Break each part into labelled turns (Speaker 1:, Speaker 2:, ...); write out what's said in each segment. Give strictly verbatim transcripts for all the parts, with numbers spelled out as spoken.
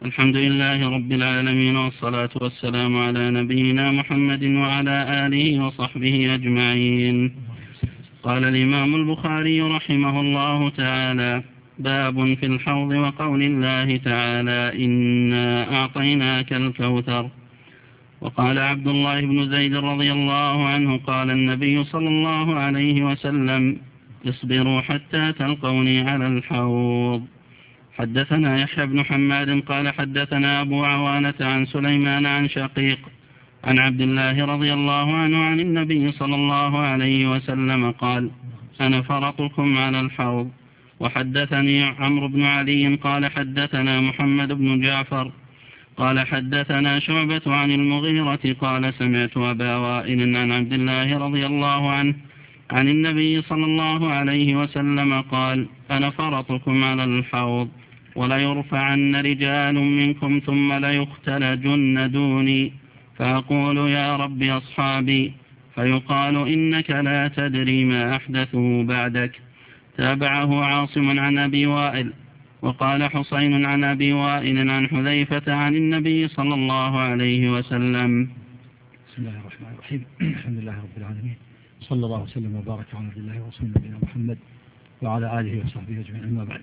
Speaker 1: الحمد لله رب العالمين، والصلاة والسلام على نبينا محمد وعلى آله وصحبه أجمعين. قال الإمام البخاري رحمه الله تعالى: باب في الحوض وقول الله تعالى: إنا أعطيناك الكوثر. وقال عبد الله بن زيد رضي الله عنه: قال النبي صلى الله عليه وسلم: اصبروا حتى تلقوني على الحوض. حدثنا يحيى بن حماد قال حدثنا أبو عوانة عن سليمان عن شقيق عن عبد الله رضي الله عنه عن النبي صلى الله عليه وسلم قال: أنا فرطكم على الحوض. وحدثني عمرو بن علي قال حدثنا محمد بن جعفر قال حدثنا شعبة عن المغيرة قال: سمعت أبا وائل عن عبد الله رضي الله عنه عن النبي صلى الله عليه وسلم قال: أنا فرطكم على الحوض، وليرفعن رجال منكم ثم ليختلجن دوني، فأقول: يا رب أصحابي، فيقال: إنك لا تدري ما أحدثوا بعدك. تابعه عاصم عن أبي وائل. وقال حسين عن أبي وائل عن حذيفة عن النبي صلى الله عليه وسلم.
Speaker 2: بسم الله الرحمن الرحيم. الحمد لله رب العالمين، صلى الله وسلم وبارك على عبد الله ورسوله نبينا محمد وعلى آله وصحبه أجمعين، أما بعد.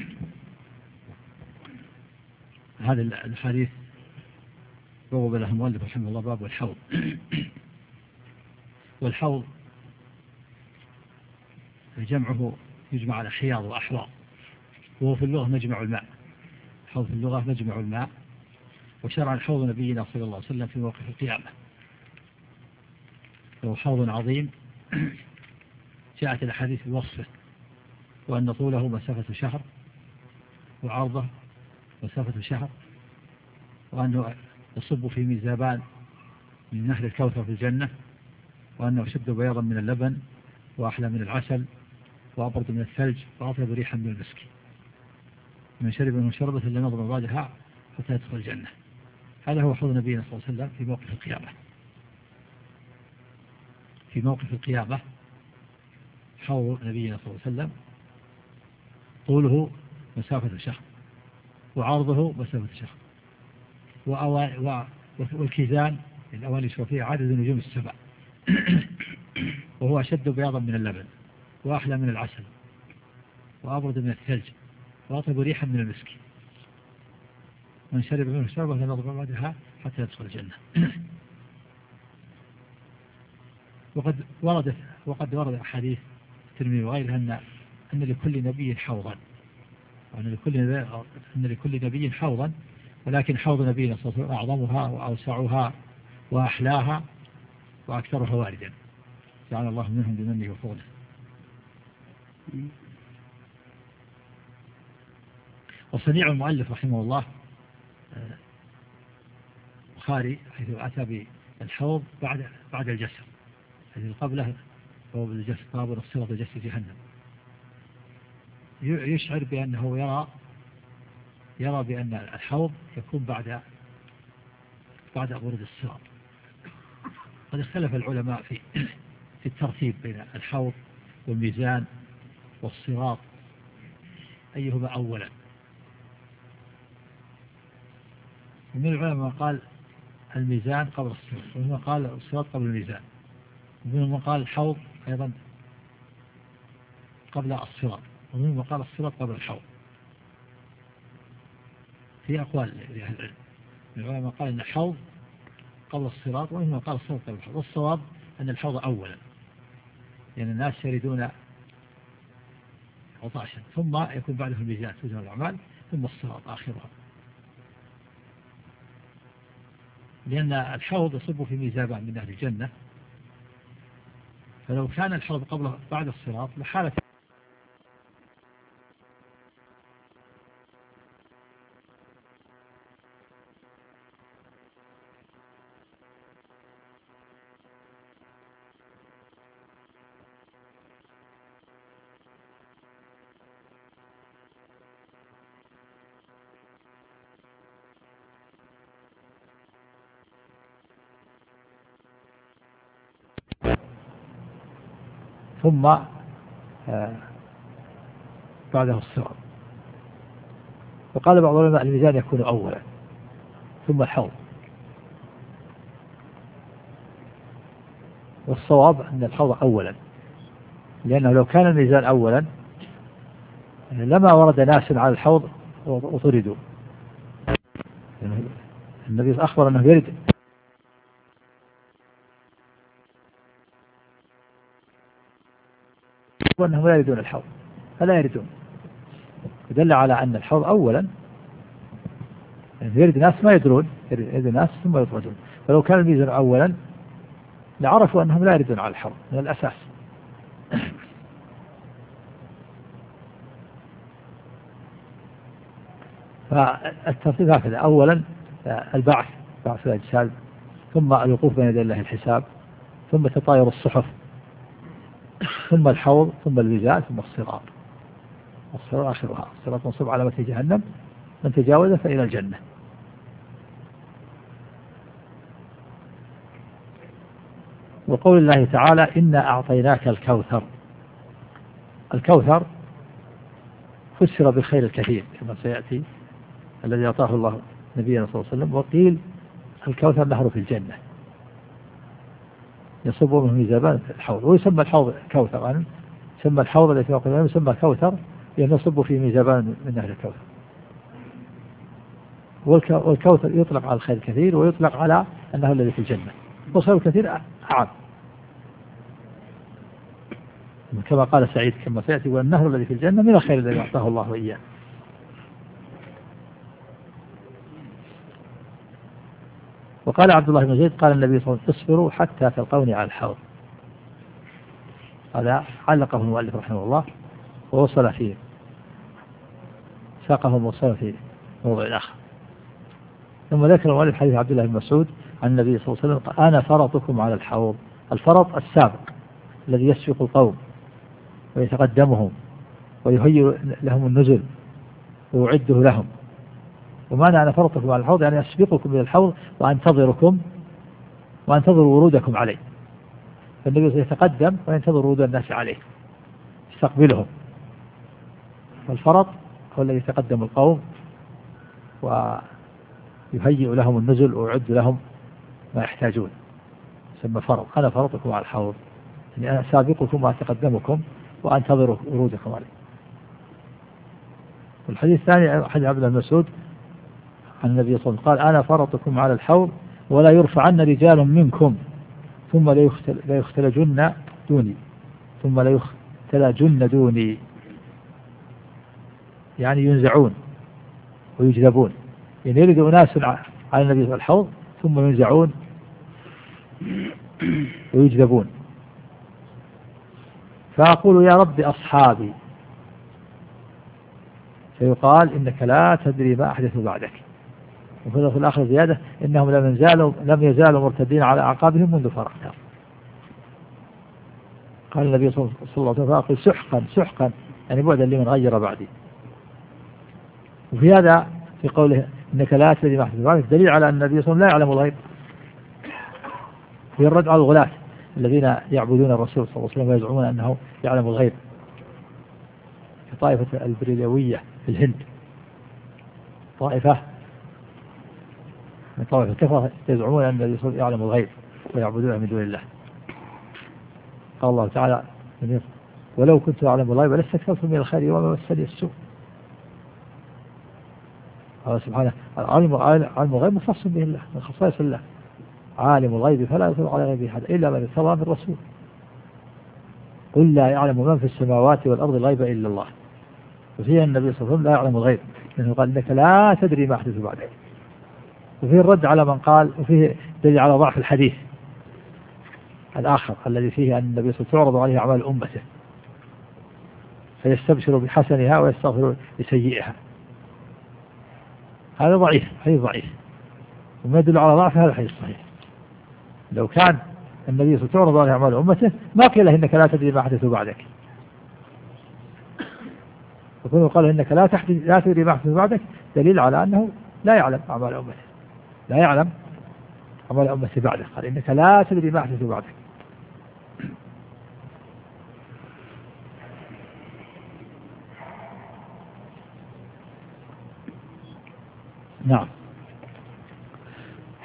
Speaker 2: هذا الحديث بوب له المؤلف رحمه الله باب الحوض. والحوض جمعه يجمع على حياض وأحواض، وهو في اللغة مجمع الماء. الحوض في اللغة مجمع الماء. وشرع الحوض نبينا صلى الله عليه وسلم في موقف القيامة، وهو حوض عظيم جاءت الأحاديث بوصفه، وأن طوله مسافة شهر وعرضه مسافة شهر، وأنه يصب في ميزابان من نهر الكوثر في الجنة، وأنه أشد بياضا من اللبن وأحلى من العسل وأبرد من الثلج وأطيب ريحا من المسك، من شرب منه شربة لم يضمن بعدها حتى يدخل الجنة. هذا هو حوض نبينا صلى الله عليه وسلم في موقف القيامة. في موقف القيامة حوض نبينا صلى الله عليه وسلم طوله مسافة شهر وعرضه مسافة شهر، والكيزان الأواني فيه عدد نجوم السماء، وهو أشد بياضا من اللبن وأحلى من العسل وأبرد من الثلج وأطيب ريحا من المسك، من شرب منه شربة لم يضمن بعدها حتى يدخل الجنة. وقد ورد وقد ورد أحاديث الترمذي وغيرها أن أن لكل نبي حوضا، وأن لكل أن لكل نبي حوضا، ولكن حوض نبينا صلى الله عليه وسلم أعظمها وأوسعها وأحلاها وأكثرها واردا، جعل الله منهم بمنه وفضله. وصنيع المؤلف رحمه الله البخاري حيث أتى بالحوض بعد بعد الجسر، الذي قبله هو بالجسر طابر الصراط جسر جهنم، يشعر بأنه يرى يرى بأن الحوض يكون بعد بعد ورود الصراط. قد اختلف العلماء في في الترتيب بين الحوض والميزان والصراط أيهما أولا. ومن العلماء قال الميزان قبل الصراط، ومن قال الصراط قبل الميزان، ومن قال الحوض أيضا قبل الصراط، ومن قال الصراط قبل الحوض. في أقوال لأهل العلم. العلماء قال أن الحوض قبل الصراط، ومن قال الصراط قبل الحوض. والصواب أن الحوض أولا، لأن يعني الناس يريدون عطاشا، ثم يكون بعده الميزان توزن الأعمال، ثم الصراط آخرها، لأن الحوض يصب في ميزابان من أهل الجنة، فلو كان الحوض قبل بعد الصراط لحالة ثم بعده الصراط. وقال بعض العلماء الميزان يكون أولا، ثم الحوض. والصواب أن الحوض أولا، لأنه لو كان الميزان أولا لما ورد ناس على الحوض وطردوا. النبي أخبر أنه يرد وأنهم لا يردون الحوض فلا يردون، يدل على أن الحوض أولا يرد ناس ما يدرون، يرد ناس ثم يطردون. فلو كان الميزان أولا لعرفوا أنهم لا يردون على الحوض من الأساس. فالترتيب هكذا: أولا البعث، بعث الأجساد، ثم الوقوف بين يدي الله الحساب، ثم تطاير الصحف، ثم الحوض، ثم الميزان، ثم الصراط. الصراط آخرها، الصراط منصوب على متن جهنم، من تجاوز فإلى الجنة. وقول الله تعالى: إنا أعطيناك الكوثر. الكوثر فسر بالخير الكثير كما سيأتي، الذي أعطاه الله نبينا صلى الله عليه وسلم. وقيل الكوثر نهر في الجنة يصب منه ميزابان الحوض، ويسمى الحوض كوثر، يعني يسمى الحوض الذي يقول يسمى كوثر لأنه يصب في ميزابان من نهر الكوثر. والكوثر يطلق على الخير الكثير ويطلق على أنه الذي في الجنة، والخير الكثير أعم كما قال سعيد كما سيأتي: والنهر الذي في الجنة من الخير الذي أعطاه الله إياه. وقال عبد الله بن زيد: قال النبي صلى الله عليه وسلم: اصبروا حتى تلقوني على الحوض. هذا علقه المؤلف رحمه الله ووصل فيه، ساقه موصلا في موضع آخر. ثم ذكر المؤلف حديث عبد الله بن مسعود عن النبي صلى الله عليه وسلم: أنا فرطكم على الحوض. الفرط السابق الذي يسبق القوم ويتقدمهم ويهيئ لهم النزل ويعده لهم. ومعنى أنا فرطكم على الحوض يعني أسبقكم إلى الحوض وأنتظركم وأنتظر ورودكم عليه. فالنبي سيتقدم وينتظر ورود الناس عليه يستقبلهم. والفرط هو الذي يتقدم القوم ويهيئ لهم النزل ويعد لهم ما يحتاجون، يسمى فرط. أنا فرطكم على الحوض يعني أنا سابقكم وأتقدمكم وأنتظر ورودكم عليه. والحديث الثاني حديث عبد الله بن مسعود عن النبي صلى الله عليه وسلم قال: أنا فرطكم على الحوض ولا يرفعن رجال منكم ثم لا يختلجن دوني ثم لا يختلجن دوني، يعني ينزعون ويجذبون، يعني يرد أناس على النبي صلى الحوض ثم ينزعون ويجذبون. فأقول: يا رب أصحابي. فيقال: إنك لا تدري ما أحدث بعدك. وفي الآخر زيادة: إنهم لم يزالوا لم يزالوا مرتدين على أعقابهم منذ فرقتهم. قال النبي صلى الله عليه وسلم: فأقول: سحقا سحقا، يعني بعدا لمن غير بعدي. وفي هذا في قوله إنك لا تدري ما أحدث بعدك دليل على أن النبي صلى الله عليه وسلم لا يعلم الغيب. في الرد على الغلاة الذين يعبدون الرسول صلى الله عليه وسلم ويزعمون أنه يعلم الغيب، في طائفة البريلوية في الهند، طائفة من طائفة الكفرة يزعمون أن النبي صلى الله عليه وسلم يعلم الغيب ويعبدون من دون الله. قال الله تعالى: ولو كنت أعلم الغيب لاستكثرت من الخير وما مسني السوء. قال سبحانه: علم الغيب مختص به الله، من خصائص الله. عالم الغيب فلا يطلع على غيبه أحد إلا من ارتضى من رسول. قل لا يعلم من في السماوات والأرض الغيب إلا الله. وفيها النبي صلى الله عليه وسلم لا يعلم الغيب، لأنه قال: إنك لا تدري ما أحدث بعدك. وفيه الرد على من قال، وفيه دليل على ضعف الحديث الآخر الذي فيه أن النبي صلى الله عليه وسلم تعرض عليه أعمال أمته فيستبشر بحسنها ويستغفر لسيئها. هذا ضعيف، حديث ضعيف، وما يدل على ضعف هذا الحديث صحيح. لو كان النبي صلى الله عليه وسلم تعرض عليه أعمال أمته ما قيل إنك لا تدري ما أحدث بعدك. وكونه قال إنك لا تحدث لا تدري ما أحدث بعدك دليل على أنه لا يعلم أعمال أمته، لا يعلم أعمال أمته بعده. قال: إنك لا تدري ما أحدث بعدك. نعم.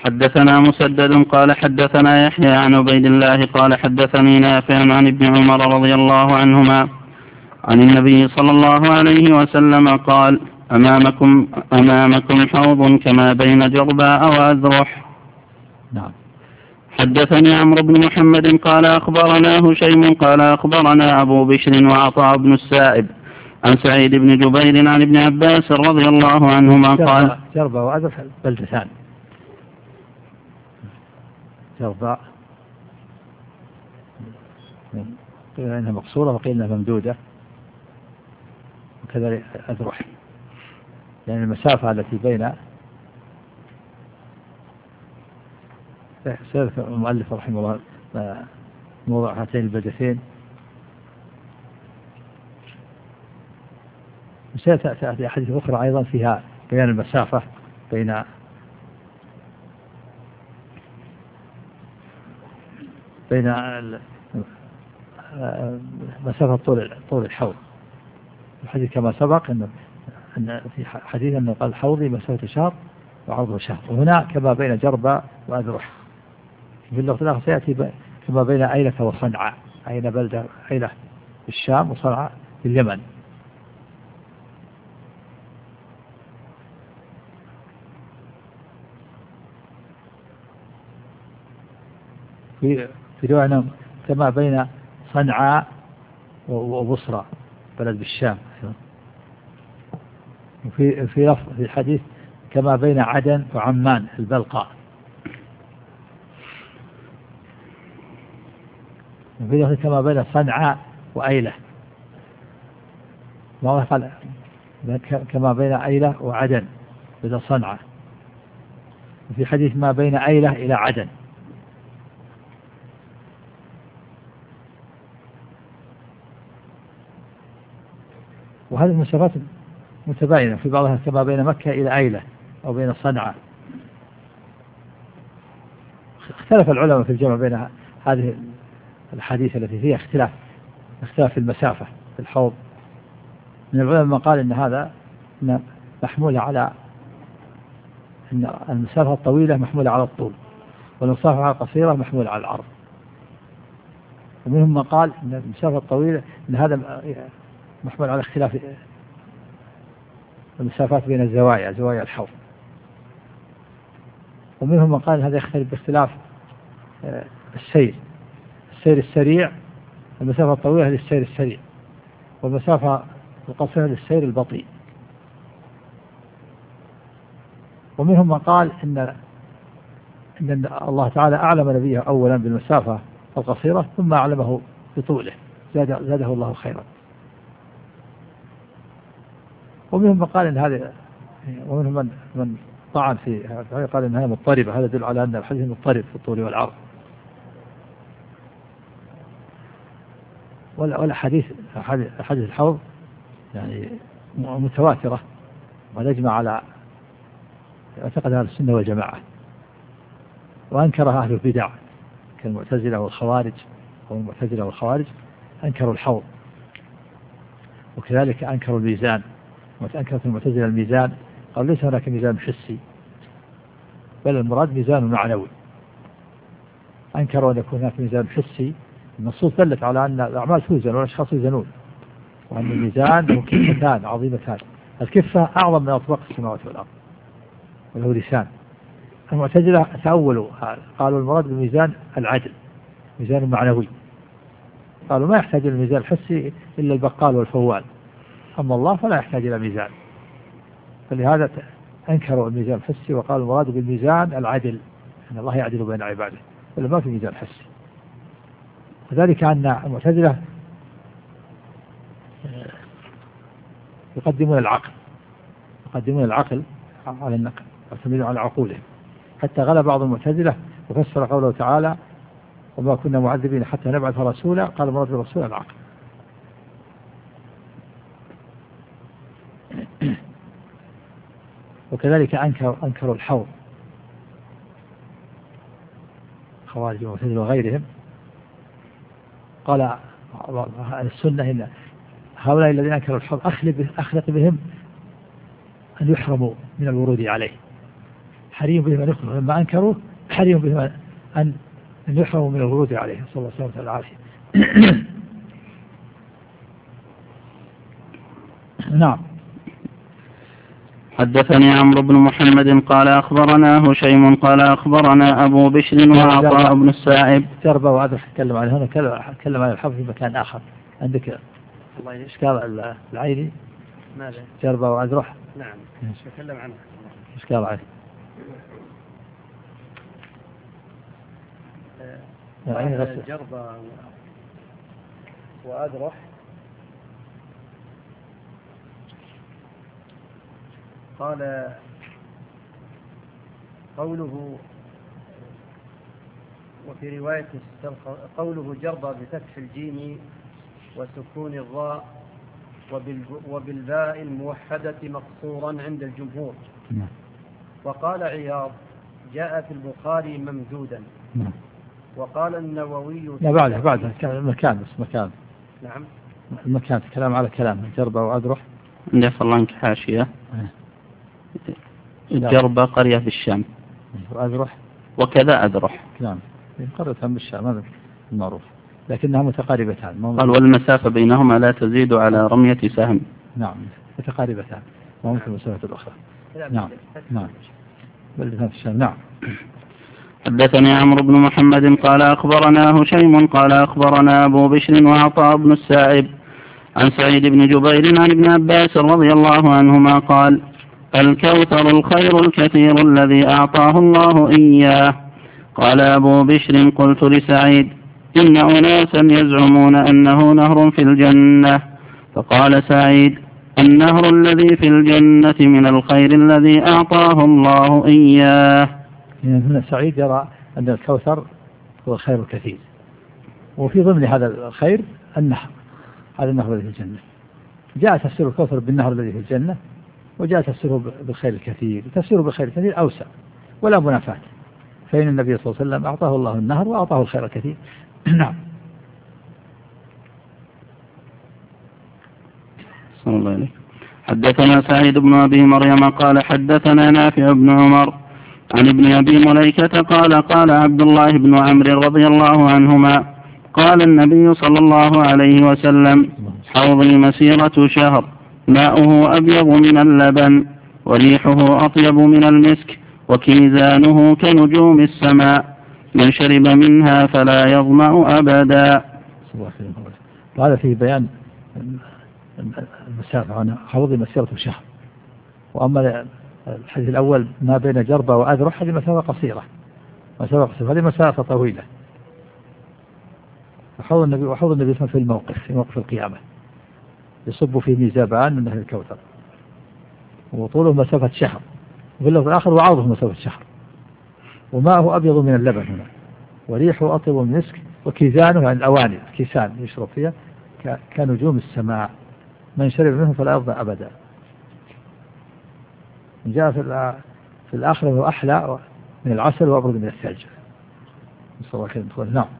Speaker 1: حدثنا مسدد قال حدثنا يحيى عن عبيد الله قال حدثني نافع عن ابن عمر رضي الله عنهما عن النبي صلى الله عليه وسلم قال أمامكم, أمامكم حوض كما بين جرباء وأذرح.
Speaker 2: نعم.
Speaker 1: حدثني عمرو بن محمد قال أخبرنا هشيم قال أخبرنا أبو بشر وعطاء بن السائب عن سعيد بن جبير عن ابن عباس رضي الله عنهما قال
Speaker 2: جرباء وأذرح بلدتان، جرباء قيل إنها مقصورة وقيل إنها ممدودة، وكذلك أذرح، يعني المسافة التي بين سيرة المؤلف رحمه الله موضع هاتين البلدتين. وسيأتي أحاديث أخرى أيضا فيها بيان المسافة بين بين مسافة طول طول الحوض. الحديث كما سبق أن أن في حديث أنه قال حوضي مسافة شهر وعرضه شهر، وهنا كما بين جربة وأذرح. في اللغة الآخر سيأتي كما بين أيلة وصنعاء، أين بلدة أيلة في الشام وصنعاء في اليمن. في في رواية كما بين صنعاء وبصرى بلد بالشام. وفي في لفظ في الحديث كما بين عدن وعمان البلقاء. وفي لفظ كما بين صنعاء وأيلة، ما قال كما بين أيلة وعدن بدل صنعاء. وفي حديث ما بين أيلة إلى عدن. وهذه المسافات متباينة، في بعضها كما بين مكة إلى أيلة أو بين صنعاء. اختلف العلماء في الجمع بين هذه الحديث التي فيها اختلاف اختلاف في المسافة في الحوض. من العلماء من قال إن هذا محمول على أن المسافة الطويلة محمولة على الطول، والمسافة القصيرة محمولة على العرض. ومنهم من قال أن المسافة الطويلة أن هذا محمول على اختلاف المسافات بين الزوايا زوايا الحوض. ومنهم من قال هذا يختلف باختلاف السير السير السريع، المسافة الطويلة للسير السريع، والمسافة القصيرة للسير البطيء. ومنهم من قال إن إن الله تعالى أعلم نبيه أولا بالمسافة القصيرة ثم أعلمه بطوله، زاد زاده الله خيرا. ومنهم من قال إن هذا، ومنهم من من طعن في قال إنها مضطربة، هذا يدل على أن الحديث مضطرب في الطول والعرض. ولا حديث حديث الحوض يعني متواترة، ونجمع على اعتقد أهل السنة والجماعة، وأنكرها أهل البدع كالمعتزلة والخوارج، أو المعتزلة والخوارج أنكروا الحوض. وكذلك أنكروا الميزان، وأنكرت المعتزلة الميزان، قالوا ليس هناك ميزان حسي بل المراد ميزان معنوي. أنكروا أن يكون هناك ميزان حسي، النصوص دلت على أن الأعمال توزن والأشخاص يوزنون، وأن الميزان هو كفتان عظيمتان، الكفة أعظم من أطباق السماوات والأرض وله لسان. المعتزلة تأولوا قالوا المراد بالميزان العدل، ميزان معنوي، قالوا ما يحتاج إلى الميزان الحسي إلا البقال والفوال، أما الله فلا يحتاج إلى ميزان. فلهذا أنكروا الميزان الحسي وقالوا المراد بالميزان العدل، أن الله يعدل بين عباده، ولا ما في ميزان حسي. وذلك أن المعتزلة يقدمون العقل يقدمون العقل على النقل، يعتمدون على عقولهم، حتى غلب بعض المعتزلة وفسر قوله تعالى وما كنا معذبين حتى نبعث رسولا، قال المراد بالرسول العقل. وكذلك أنكر أنكروا الحوض خوارج المعتزلة وغيرهم. قال السنة إن هؤلاء الذين أنكروا الحوض أخلق بهم أن يحرموا من الورود عليه، حريم بهم أن يخرجوا، لما أنكروا حريم بهم أن أن يحرموا من الورود عليه صلى الله عليه وسلم العافية. نعم.
Speaker 1: حدثني عمرو بن محمد قال أخبرنا هشيم قال أخبرنا أبو بشر وعطاء بن السائب.
Speaker 2: جربة وعذر تكلم عن هنا، تكلم عن الحفظ في مكان آخر. عندك الله إشكال العيني ماذا؟ جربة وعذرح.
Speaker 1: نعم تكلم عنه.
Speaker 2: إشكال عليه.
Speaker 1: جربة وأذرح قال قوله وفي رواية قوله جربة بفتح الجيم وسكون الراء وبالباء الموحدة مقصورا عند الجمهور. وقال عياض جاء في البخاري ممدودا. وقال النووي
Speaker 2: لا بعده بعده مكان بس مكان.
Speaker 1: نعم
Speaker 2: المكان كلام على كلام جربة وأذرح.
Speaker 1: نفى الله عنك حاشية. جربة قرية في الشام.
Speaker 2: وأذرح
Speaker 1: وكذا أذرح.
Speaker 2: نعم قرية بالشام هذا معروف لكنها متقاربتان.
Speaker 1: قال والمسافة بينهما لا تزيد على رمية سهم.
Speaker 2: نعم متقاربتان ما مثل المسافة الأخرى. نعم نعم بل في الشام. نعم.
Speaker 1: حدثني عمرو بن محمد قال أخبرنا هشيم قال أخبرنا أبو بشر وعطاء بن السائب عن سعيد بن جبير عن ابن عباس رضي الله عنهما قال الكوثر الخير الكثير الذي أعطاه الله إياه. قال أبو بشر قلت لسعيد إن أناسا يزعمون أنه نهر في الجنة. فقال سعيد النهر الذي في الجنة من الخير الذي أعطاه الله إياه.
Speaker 2: هنا سعيد يرى أن الكوثر هو الخير الكثير، وفي ضمن هذا الخير النهر، هذا النهر الذي في الجنة. جاء تفسير الكوثر بالنهر الذي في الجنة، وجاء تفسيره بالخير الكثير. تفسيره بالخير الكثير أوسع ولا منافاة، فإن النبي صلى الله عليه وسلم أعطاه الله النهر وأعطاه الخير الكثير. نعم.
Speaker 1: صلى الله عليه. حدثنا سعيد بن أبي مريم قال حدثنا نافع بن عمر عن ابن أبي مليكة قال قال عبد الله بن عمرو رضي الله عنهما قال النبي صلى الله عليه وسلم حوضي مسيرة شهر ماؤه أبيض من اللبن وريحه أطيب من المسك وكيزانه كنجوم السماء من شرب منها فلا يظمأ أبدا.
Speaker 2: وهذا فيه بيان المسافة عن حوضي مسيرة شهر. وأما الحديث الأول ما بين جربة وأذرح هذه مسافة قصيرة، مسافة قصيرة هذه مسافة طويلة. وحوض النبي وحوض النبي في الموقف في موقف القيامة يصب في ميزابان من نهر الكوثر، وطوله مسافة شهر، وفي اللفظ الآخر وعرضه مسافة شهر، وماءه أبيض من اللبن هنا، وريحه أطيب من المسك، وكيزانه يعني الأواني كيسان يشرب فيها كنجوم السماء من شرب منه فلا يظمأ أبدا. جاء في الآخر أنه أحلى من العسل وأبرد من الثلج. نسأل الله كريم تقول. نعم.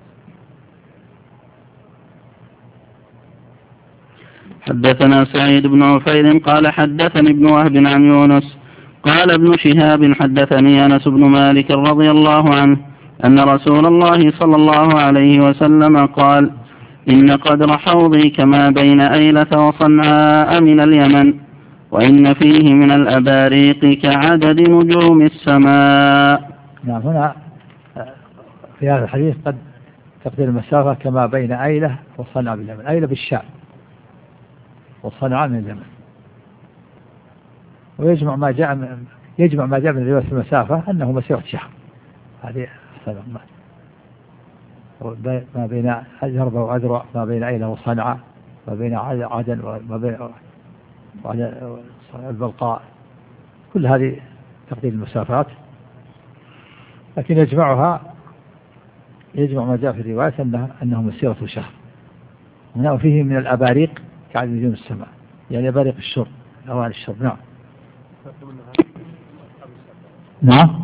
Speaker 1: حدثنا سعيد بن عفير قال حدثني ابن وهب عن يونس قال ابن شهاب حدثني أنس بن مالك رضي الله عنه أن رسول الله صلى الله عليه وسلم قال إن قدر حوضي كما بين أيلة وصنعاء من اليمن وإن فيه من الأباريق كعدد نجوم السماء.
Speaker 2: نعم. هنا في هذا الحديث قد تقدير المسافة كما بين أيلة وصنعاء باليمن. أيلة بالشام وصنعاء من اليمن. ويجمع ما جاء من يجمع ما جاء من رواية المسافة أنه مسيرة شهر. هذه ما بين جربة وأذرع، ما بين أيلة وصنعاء، ما بين عدن وما بين البلقاء، كل هذه تقدير المسافات. لكن يجمعها يجمع ما جاء في الرواية أنه, أنه مسيرة شهر. هنا فيه من الأباريق كعدد نجوم السماء، يعني أباريق الشرب، أواني الشرب. نعم. نعم.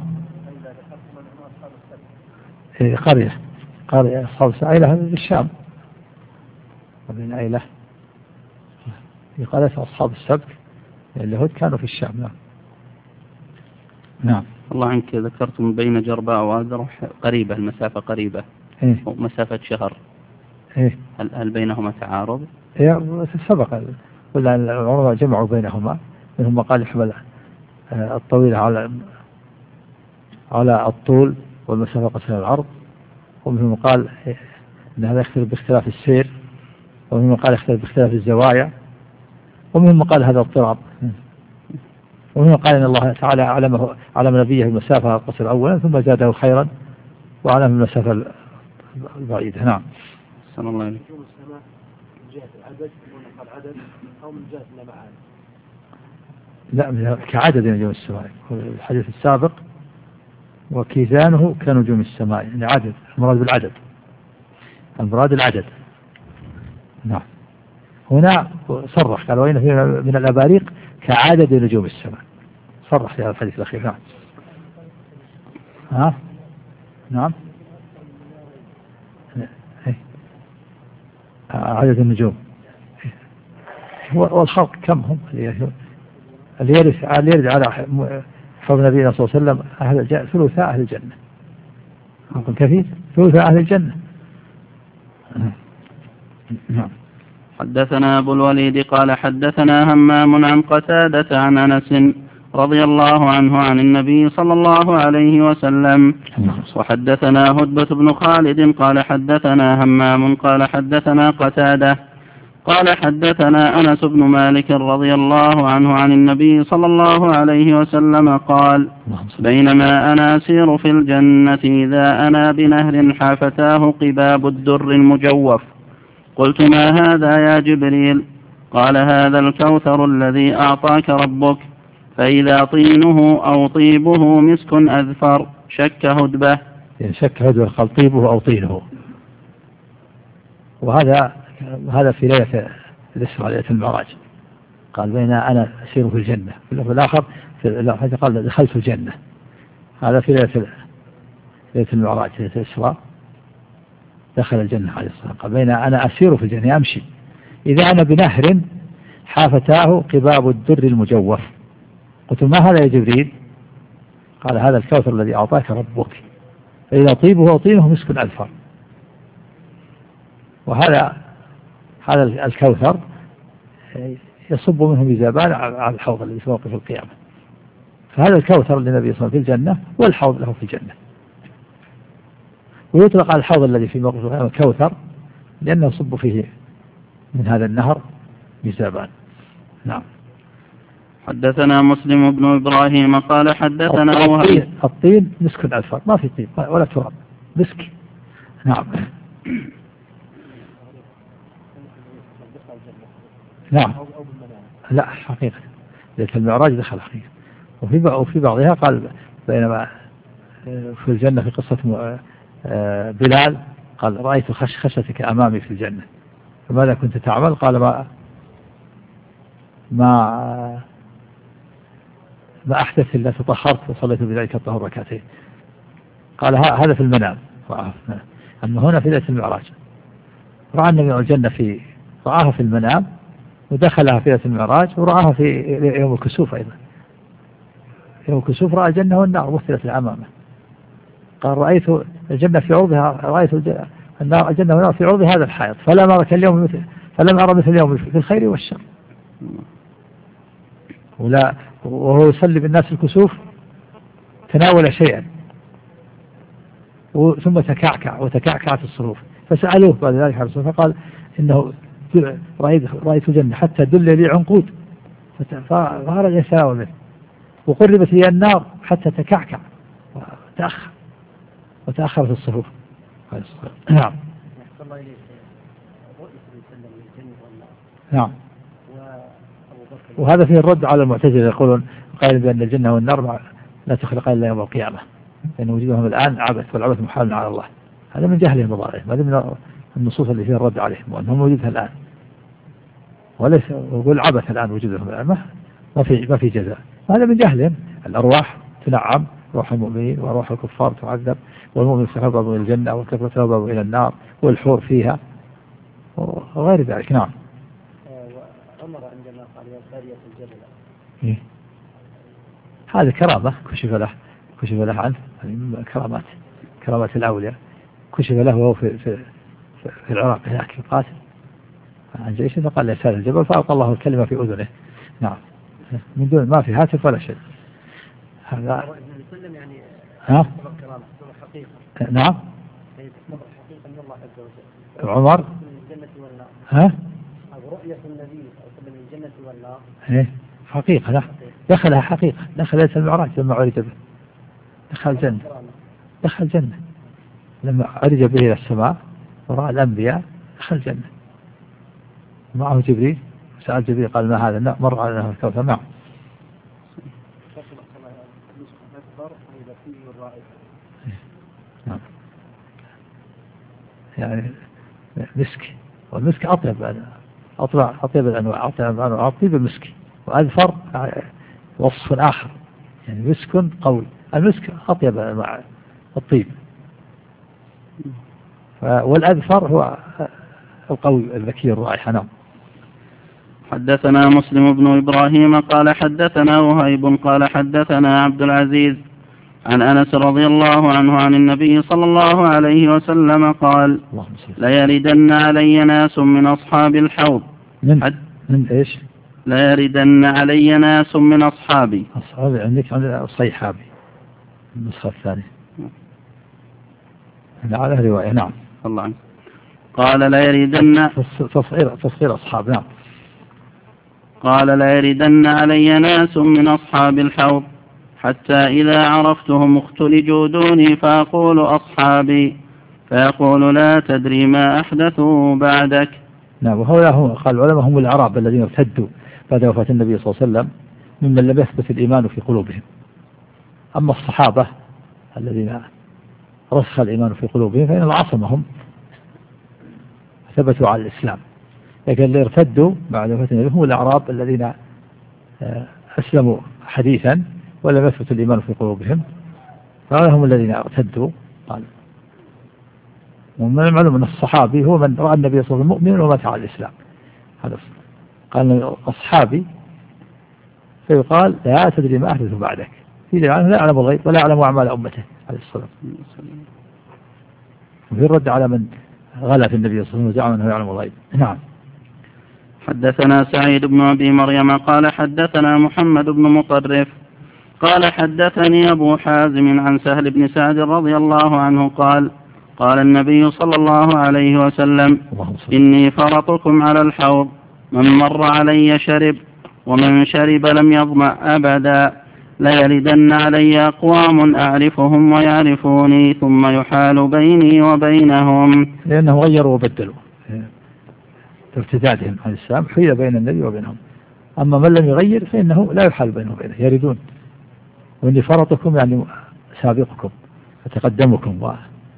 Speaker 2: قرية قرية أصحاب أيلة هذا بالشام، وبين أيلة في قرية أصحاب السبت اليهود كانوا في الشام. نعم. نعم.
Speaker 1: الله عنك ذكرتم بين جرباء وأذرح قريبة، المسافة قريبة.
Speaker 2: إيه؟
Speaker 1: مسافة شهر.
Speaker 2: إيه؟
Speaker 1: هل, هل بينهما تعارض؟
Speaker 2: إيه سبق ولا العلماء جمعوا بينهما، منهم قال يحمل الطويل على على الطول والمسافة قصيرة العرض، ومنهم قال أن هذا يختلف باختلاف السير، ومنهم قال يختلف باختلاف الزوايا، ومنهم قال هذا اضطراب، ومنهم قال إن الله تعالى علمه علم نبيه المسافة القصيرة أولا ثم زاده خيرا وعلم المسافة البعيدة. نعم.
Speaker 1: صلى الله عليه
Speaker 3: وسلم. من جهة العدد ونقل عدد أو من جهة اللمعان؟
Speaker 2: لا، كعدد نجوم السماء. الحديث السابق وكيزانه كنجوم السماء، يعني عدد، المراد بالعدد، المراد العدد. نعم. هنا صرح قال وإن من الأباريق كعدد نجوم السماء، صرح في هذا الحديث الأخير. نعم. ها؟ نعم. عدد النجوم والخلق كم هم اللي يرث اللي يرد على حوض نبينا صلى الله عليه وسلم أهل الجنة، ثلثاء أهل الجنة، رقم كثير، ثلثاء أهل الجنة. نعم.
Speaker 1: حدثنا أبو الوليد قال حدثنا همام عن قتادة عن أنس رضي الله عنه عن النبي صلى الله عليه وسلم. وحدثنا هدبة بن خالد قال حدثنا همام قال حدثنا قتادة قال حدثنا أنس بن مالك رضي الله عنه عن النبي صلى الله عليه وسلم قال بينما أنا أسير في الجنة إذا أنا بنهر حافتاه قباب الدر المجوف، قلت ما هذا يا جبريل؟ قال هذا الكوثر الذي أعطاك ربك، فإذا طينه أو طيبه مسك أذفر. شك هدبة،
Speaker 2: يعني شك هدبة قال طيبه أو طينه. وهذا هذا في ليلة الإسراء، ليلة المعراج، قال بين أنا أسير في الجنة، في اللفظ الآخر في قال دخلت الجنة. هذا في ليلة ليلة المعراج، ليلة الإسراء، دخل الجنة عليه الصلاة والسلام. قال بين أنا أسير في الجنة، أمشي إذا أنا بنهر حافتاه قباب الدر المجوف، قلت ما هذا يا جبريل؟ قال هذا الكوثر الذي أعطاك ربك، فإذا طيبه أو طينه مسك أذفر. وهذا هذا الكوثر يصب منه ميزابان على الحوض الذي سوق في القيامة، فهذا الكوثر للنبي صلى الله عليه وسلم في الجنة والحوض له في الجنة. ويطلق على الحوض الذي في موقف القيامة كوثر لأنه يصب فيه من هذا النهر ميزابان. نعم.
Speaker 1: حدثنا مسلم بن إبراهيم قال حدثنا
Speaker 2: الطين, الطين مسك أذفر، ما في طين ولا تراب، مسك. نعم. نعم. لا حقيقة ليلة المعراج دخل حقيقة. وفي وفي بعضها قال بينما في الجنة في قصة بلال قال رأيت خشخشتك أمامي في الجنة، فماذا كنت تعمل؟ قال ما ما ما أحدث إلا تطهرت وصليت بذلك الطهر ركعتين. قال هذا في المنام، أما هنا في ليلة المعراج رأى النبي الجنة في رآها في المنام، ودخلها في ليلة المعراج، ورآها في يوم الكسوف أيضا. يوم الكسوف رأى الجنة والنار مثلت أمامه، قال رأيت الجنة في عرضها، رأيت النار الجنة والنار في عرض هذا الحائط، فلم أرى كاليوم مثل فلم أرى مثل اليوم في الخير والشر. ولا وهو يصلي بالناس الكسوف تناول شيئا ثم تكعكع وتكعكعت الصروف، فسألوه بعد ذلك على الصروف فقال إنه رأيت رأيت الجنة حتى دل لي عنقود فخرج يتناول منه، وقربت لي النار حتى تكعكع وتأخر وتأخرت الصفوف. نعم. نعم. وهذا فيه الرد على المعتزلة يقولون قائل بأن الجنة والنار لا تخلق إلا يوم القيامة، لأن وجودهم الآن عبث، والعبث محال على الله. هذا من جهلهم وضلالهم، هذا من النصوص اللي فيها الرد عليهم وأنهم موجودها الآن، وليس يقول عبث الآن وجودهم الآن، ما في ما في جزاء. هذا من جهلهم. الأرواح تنعم، روح المؤمنين وروح الكفار تعذب، والمؤمن سيهرب إلى الجنة والكفر سيهرب إلى النار والحور فيها وغير ذلك. نعم.
Speaker 3: وعمر عندما قال يا سارية الجبل،
Speaker 2: إيه؟ هذه كرامة كشف له كشف له عنه من كرامات كرامات الأولياء. كشف له وهو في, في, في العراق هناك يقاتل عن جيش، فقال له سال الجبل فألقى الله الكلمة في أذنه. نعم، من دون ما في هاتف ولا شيء. هذا
Speaker 3: يعني
Speaker 2: ها؟ نعم. عمر ها؟
Speaker 3: رؤية النبي صلى من الجنة والنار.
Speaker 2: إيه حقيقة، لا دخلها حقيقة، دخل ليلة المعراج لما عرج به، دخل الجنة، دخل الجنة لما عرج به إلى السماء ورأى الأنبياء دخل الجنة. معه جبريل، سأل جبريل قال ما هذا؟ لا مر على نهر الكوثر. نعم. نعم. يعني مسك، والمسك أطيب أطيب أطيب الأنواع، أطيب الأنواع أطيب المسك، وأذفر وصف آخر، يعني مسك قوي. المسك أطيب أنواع الطيب، والأذفر هو القوي الذكي الرائحة. نعم.
Speaker 1: حدثنا مسلم بن إبراهيم قال حدثنا وهيب قال حدثنا عبد العزيز عن أنس رضي الله عنه عن النبي صلى الله عليه وسلم قال ليردن علي ناس من أصحاب الحوض.
Speaker 2: من, من إيش؟
Speaker 1: ليردن علي ناس من أصحابي.
Speaker 2: أصحابي عندك عند الصيحابي النسخة الثانية على رواية. نعم.
Speaker 1: الله عنه. قال ليردن
Speaker 2: تصغير تصغير أصحاب. نعم.
Speaker 1: قال ليردن علي ناس من أصحاب الحوض حتى إذا عرفتهم اختلجوا دوني فأقول أصحابي فيقول لا تدري ما أحدثوا بعدك.
Speaker 2: نعم. وهؤلاء هم قال العلماء هم الأعراب الذين ارتدوا بعد وفاة النبي صلى الله عليه وسلم ممن لم يثبت الإيمان في قلوبهم. أما الصحابة الذين رسخ الإيمان في قلوبهم فإن العصمهم ثبتوا على الإسلام، لكن اللي ارتدوا بعد وفاة النبي هم الأعراب الذين أسلموا حديثا ولم يثبت الإيمان في قلوبهم، فهؤلاء هم الذين ارتدوا. قال ومن المعلوم أن الصحابي هو من رأى النبي صلى الله عليه وسلم مؤمنا ومات على الإسلام. هذا قال أصحابي فيقال لا تدري ما أحدث بعدك، في لا يعلم الغيب ولا يعلم أعمال أمته عليه الصلاة والسلام. وفي الرد على من غلا في النبي صلى الله عليه وسلم وزعم أنه يعلم الغيب. نعم.
Speaker 1: حدثنا سعيد بن أبي مريم قال حدثنا محمد بن مطرف قال حدثني أبو حازم عن سهل بن سعد رضي الله عنه قال قال النبي صلى الله عليه وسلم إني فرطكم على الحوض، من مر علي شرب ومن شرب لم يظمأ أبدا، ليردن علي أقوام أعرفهم ويعرفوني ثم يحال بيني وبينهم.
Speaker 2: لأنهم غيروا وبدلوا ارتدادهم عن الإسلام، حيل بين النبي وبينهم. أما من لم يغير فإنه لا يحال بينه وبينه، يردون. وإني فرطكم يعني سابقكم أتقدمكم و...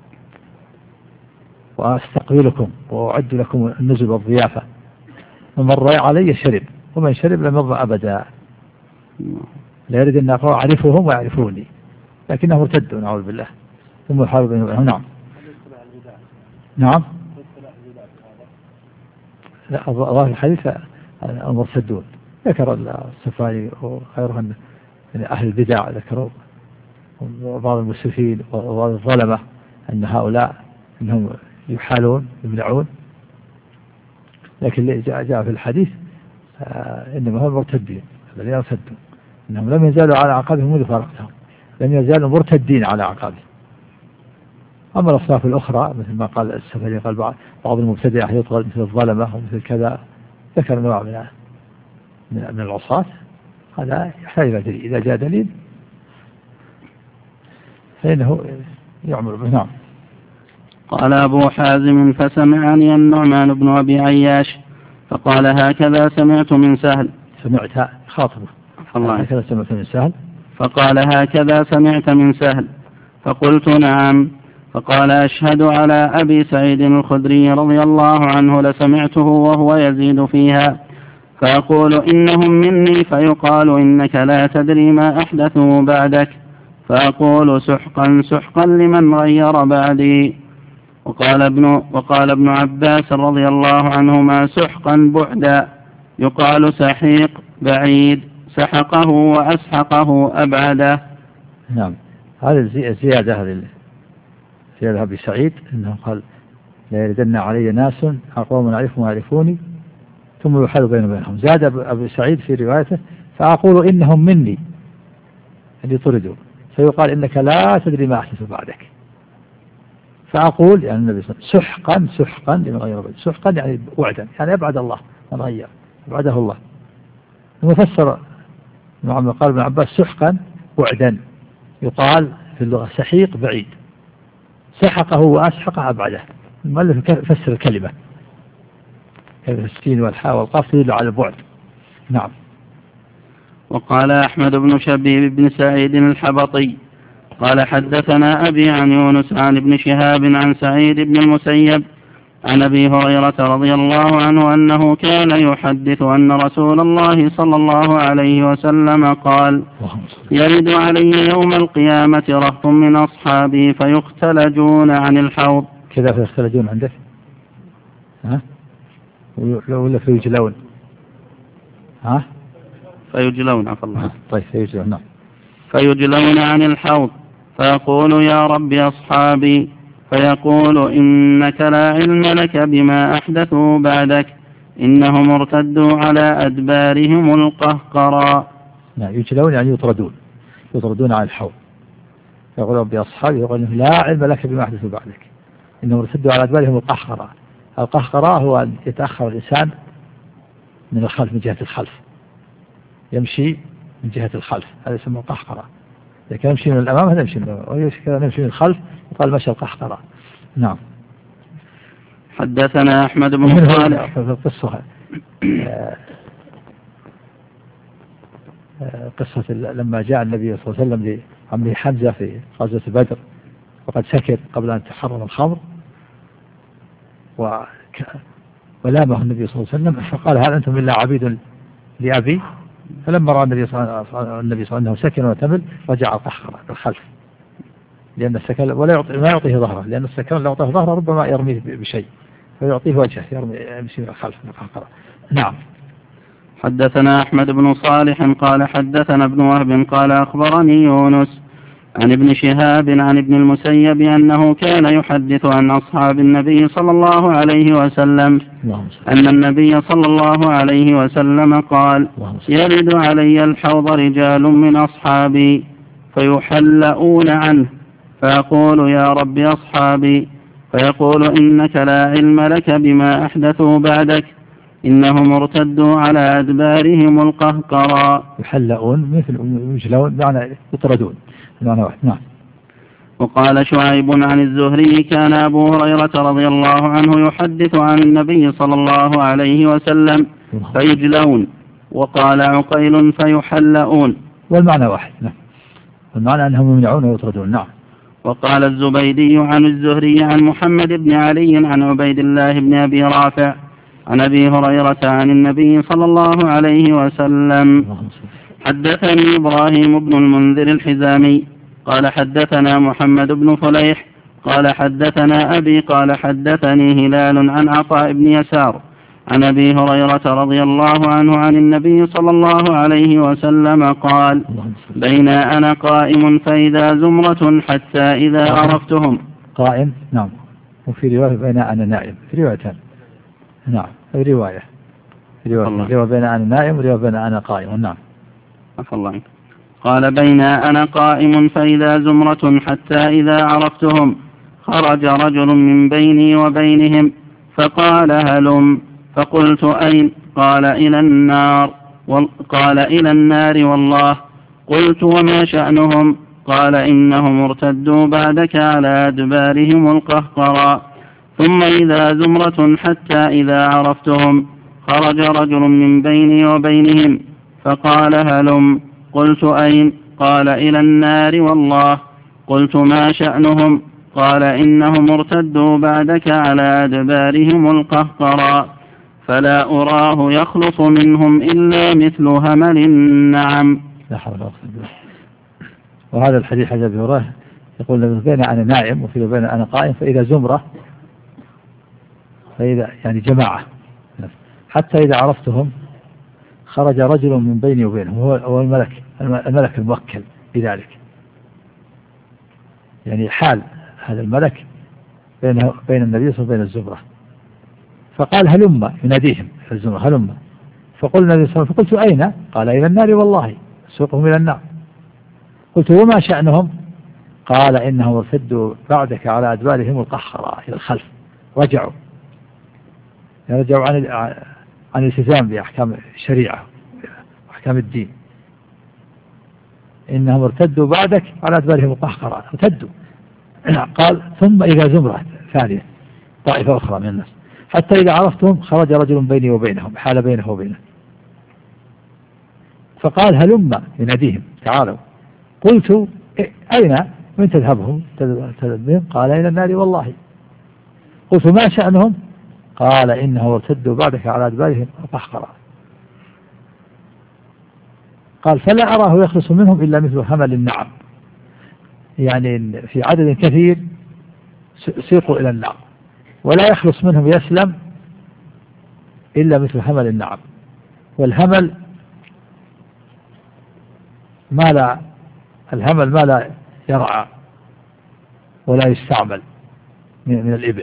Speaker 2: وأستقبلكم وأعد لكم النزل والضيافة، من مر علي شرب ومن شرب لم يظمأ أبدا. لا يريد أن أعرفهم ويعرفوني، لكنهم ارتدوا نعوذ بالله ثم يحال بينهم وبينهم. نعم. نعم. لا ظاهر الحديث المرتدون، ذكر السفاري وغيره أن أهل البدع ذكروا وبعض المسرفين وبعض الظلمة أن هؤلاء أنهم يحالون يمنعون، لكن اللي جاء, جاء في الحديث آه إنما هم مرتدين الذين ارتدوا، إنهم لم يزالوا على عقابهم منذ فارقتهم، لم يزالوا مرتدين على عقابهم. أما الأصناف الأخرى مثل ما قال السفري قال بعض المبتدعة يطغى مثل الظلمة ومثل كذا، ذكر نوع من من العصاة، هذا يحتاج إلى دليل، إذا جاء دليل فإنه يعمل به. نعم.
Speaker 1: قال أبو حازم فسمعني النعمان بن أبي عياش فقال هكذا سمعت من سهل.
Speaker 2: سمعت خاطبه هكذا سمعت من سهل.
Speaker 1: فقال هكذا سمعت من سهل. فقلت نعم. فقال أشهد على أبي سعيد الخدري رضي الله عنه لسمعته وهو يزيد فيها فأقول إنهم مني فيقال إنك لا تدري ما أحدثوا بعدك، فأقول سحقا سحقا لمن غير بعدي. وقال ابن, وقال ابن عباس رضي الله عنهما سحقا بعدا، يقال سحيق بعيد، سحقه وأسحقه أبعده.
Speaker 2: نعم. هذه الزيادة هذه زيادة أبي سعيد أنه قال لا يردن علي ناس أقوم أعرفهم ويعرفوني ثم يحال بين بينهم. زاد أبي سعيد في روايته فأقول إنهم مني اللي طردوا، فيقال إنك لا تدري ما أحدث بعدك، فأقول يعني النبي صلى الله عليه وسلم سحقا سحقا لمن غير بعد، سحقا يعني وعدا، يعني أبعد الله من غير، أبعده الله. المفسر قال ابن عباس سحقا وعدا، يقال في اللغة سحيق بعيد، سحقه وأسحقه أبعده. المؤلف فسر الكلمة السين والحاء والقاف تدل على البعد. نعم.
Speaker 1: وقال أحمد بن شبيب بن سعيد الحبطي قال حدثنا أبي عن يونس عن ابن شهاب عن سعيد بن المسيب عن أبي هريرة رضي الله عنه أنه كان يحدث أن رسول الله صلى الله عليه وسلم قال يرد علي يوم القيامة رهط من أصحابي فيختلجون عن الحوض.
Speaker 2: كذا فيختلجون عندك ها ولا فيجلون؟ ها
Speaker 1: فيجلون عفوا الله.
Speaker 2: طيب فيجلون. نعم.
Speaker 1: فيجلون عن الحوض فيقول يا رب أصحابي، فيقول إنك لا علم لك بما أحدثوا بعدك إنهم ارتدوا على أدبارهم القهقراء.
Speaker 2: نعم. يجلون يعني يطردون، يطردون عن الحوض. يقول رب أصحابي يقول لا علم لك بما أحدثوا بعدك إنهم ارتدوا على أدبارهم القهقراء. القهقراء هو أن يتأخر الإنسان من الخلف، من جهة الخلف، يمشي من جهة الخلف، هذا يسمى القهقراء. إذا كان يمشي من الأمام هذا يمشي من الأمام، وإذا كان يمشي من الخلف يقال مشى القهقراء. نعم.
Speaker 1: حدثنا أحمد بن صالح
Speaker 2: في القصة قصة لما جاء النبي صلى الله عليه وسلم لعمه حمزة في غزوة بدر وقد سكر قبل أن تحرم الخمر، ولامه النبي صلى الله عليه وسلم فقال هل أنتم إلا عبيد لأبي؟ فلما رأى النبي صلى الله عليه وسلم أنه سكن وتمل رجع القهقرة الخلف، لأن السكن ولا يعطي ما يعطيه ظهره، لأن السكن لو أعطيه ظهره ربما يرميه بشيء فيعطيه وجهه، يرمي يمشي من الخلف من القهقرة. نعم.
Speaker 1: حدثنا أحمد بن صالح قال حدثنا ابن وهب قال أخبرني يونس عن ابن شهاب عن ابن المسيب أنه كان يحدث عن أصحاب النبي صلى الله عليه وسلم أن النبي صلى الله عليه وسلم قال يرد علي الحوض رجال من أصحابي فيحلؤون عنه فيقول يا رب أصحابي، فيقول إنك لا علم لك بما أحدثوا بعدك إنهم ارتدوا على أدبارهم القهقراء.
Speaker 2: يحلؤون مثل يجلون معنى يطردون معنى واحد. نعم.
Speaker 1: وقال شعيب عن الزهري كان أبو هريرة رضي الله عنه يحدث عن النبي صلى الله عليه وسلم فيجلون، وقال عقيل فيحلؤون،
Speaker 2: والمعنى واحد. نعم. والمعنى أنهم يمنعون ويطردون. نعم.
Speaker 1: وقال الزبيدي عن الزهري عن محمد بن علي عن عبيد الله بن أبي رافع عن أبي هريرة عن النبي صلى الله عليه وسلم. حدثني إبراهيم بن المنذر الحزامي قال حدثنا محمد بن فليح قال حدثنا أبي قال حدثني هلال عن عطاء بن يسار عن أبي هريرة رضي الله عنه عن النبي صلى الله عليه وسلم قال بين أنا قائم فإذا زمرة حتى إذا عرفتهم.
Speaker 2: قائم. نعم. وفي رواية بين أنا نائم، في روايتان. نعم. في رواية في رواية بين أنا نائم ورواية بين أنا قائم. نعم.
Speaker 1: الله. قال بين أنا قائم فإذا زمرة حتى إذا عرفتهم خرج رجل من بيني وبينهم فقال هلم، فقلت أين؟ قال إلى النار. قال إلى النار والله. قلت وما شأنهم؟ قال إنهم ارتدوا بعدك على أدبارهم القهقراء. ثم إذا زمرة حتى إذا عرفتهم خرج رجل من بيني وبينهم فقال هلم. قلت أين؟ قال إلى النار والله. قلت ما شأنهم؟ قال إنهم ارتدوا بعدك على أدبارهم القهقراء فلا أراه يخلص منهم إلا مثل همل النعم.
Speaker 2: لا حول ولا قوة إلا بالله. وهذا الحديث حديث أبي هريرة يقول بين أنا نائم وفي بين أنا قائم فإذا زمرة، فإذا يعني جماعة، حتى إذا عرفتهم خرج رجل من بيني وبينهم، هو الملك الملك الموكل بذلك. يعني حال هذا الملك بين بين النبي صلى الله عليه وسلم وبين الزمرة، فقال هلم يناديهم في الزمرة هلم، فقلنا النبي صلى الله عليه وسلم فقلت أين؟ قال إلى النار والله سوقهم إلى النار. قلت وما شأنهم؟ قال إنهم ارتدوا بعدك على أدبارهم القهقرة إلى الخلف، رجعوا رجعوا عن عن الالتزام بأحكام الشريعة وأحكام الدين. إنهم ارتدوا بعدك على أدبارهم القهقرة، ارتدوا. قال ثم إذا زمرة ثانية طائفة أخرى من الناس حتى إذا عرفتهم خرج رجل بيني وبينهم حال بينه وبينه، فقال هلم يناديهم تعالوا. قلت أين من تذهبهم تذهبهم؟ قال إلى النار والله. قلت ما شأنهم؟ قال إنه ارتدوا بعدك على أدبارهم القهقرة. قال فلا أراه يخلص منهم إلا مثل همل النعم، يعني في عدد كثير سيقوا إلى النار ولا يخلص منهم يسلم إلا مثل همل النعم. والهمل ما لا الهمل ما لا يرعى ولا يستعمل من الإبل.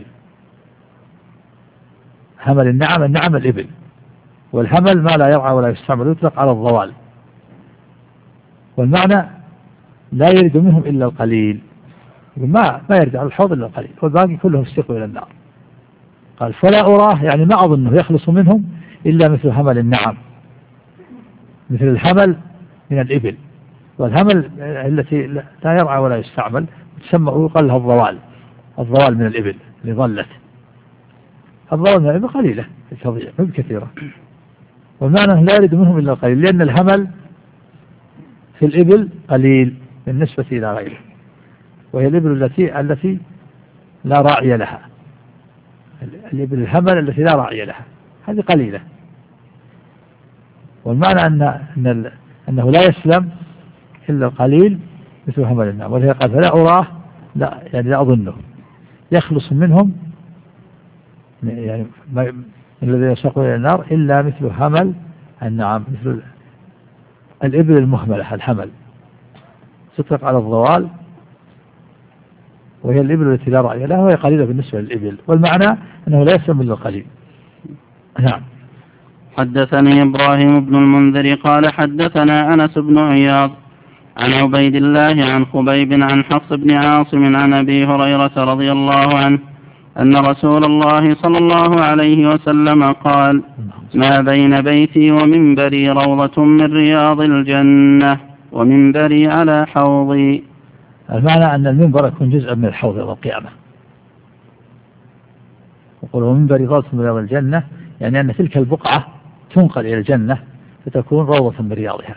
Speaker 2: همل النعم النعم الإبل، والهمل ما لا يرعى ولا يستعمل يطلق على الضوال، والمعنى لا يرد منهم إلا القليل، ما ما يرد على الحوض إلا القليل والباقي كلهم استقوا إلى النار. قال فلا أراه يعني ما أظنه يخلص منهم إلا مثل همل النعم، مثل الهمل من الإبل، والهمل التي لا يرعى ولا يستعمل تسمى ويقال لها الضوال، الضوال من الإبل اللي ظلت، الضوال من الإبل قليلة تضيع مو كثيرة، والمعنى لا يرد منهم إلا القليل لأن الهمل في الإبل قليل بالنسبة إلى غيره، وهي الإبل التي التي لا راعي لها، الإبل الهمل التي لا راعي لها هذه قليلة. والمعنى أن أن أنه لا يسلم إلا القليل مثل همل النعم، ولهذا قال فلا أراه لا يعني لا أظنه يخلص منهم يعني الذين يساقون إلى النار إلا مثل همل النعم، مثل الإبل المهملة الحمل تطلق على الضوال، وهي الإبل التي لا رعي لها وهي قليلة بالنسبة للإبل، والمعنى أنه لا يسلم إلا القليل. نعم.
Speaker 1: حدثني إبراهيم بن المنذر قال حدثنا أنس بن عياض عن عبيد الله عن خبيب عن حفص بن عاصم عن أبي هريرة رضي الله عنه أن رسول الله صلى الله عليه وسلم قال ما بين بيتي ومنبري روضة من رياض الجنة ومنبري على حوضي.
Speaker 2: المعنى أن المنبر يكون جزءا من الحوض يوم القيامة، يقول ومنبري روضة من رياض الجنة يعني أن تلك البقعة تنقل إلى الجنة فتكون روضة من رياضها،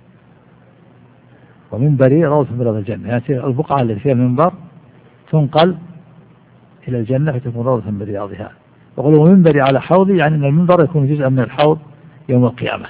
Speaker 2: ومنبري روضة من رياض الجنة يعني البقعة التي فيها منبر تنقل إلى الجنة فتكون روضة من رياضها. يقول ومنبري على حوضي يعني أن المنبر يكون جزءا من الحوض يوم القيامة.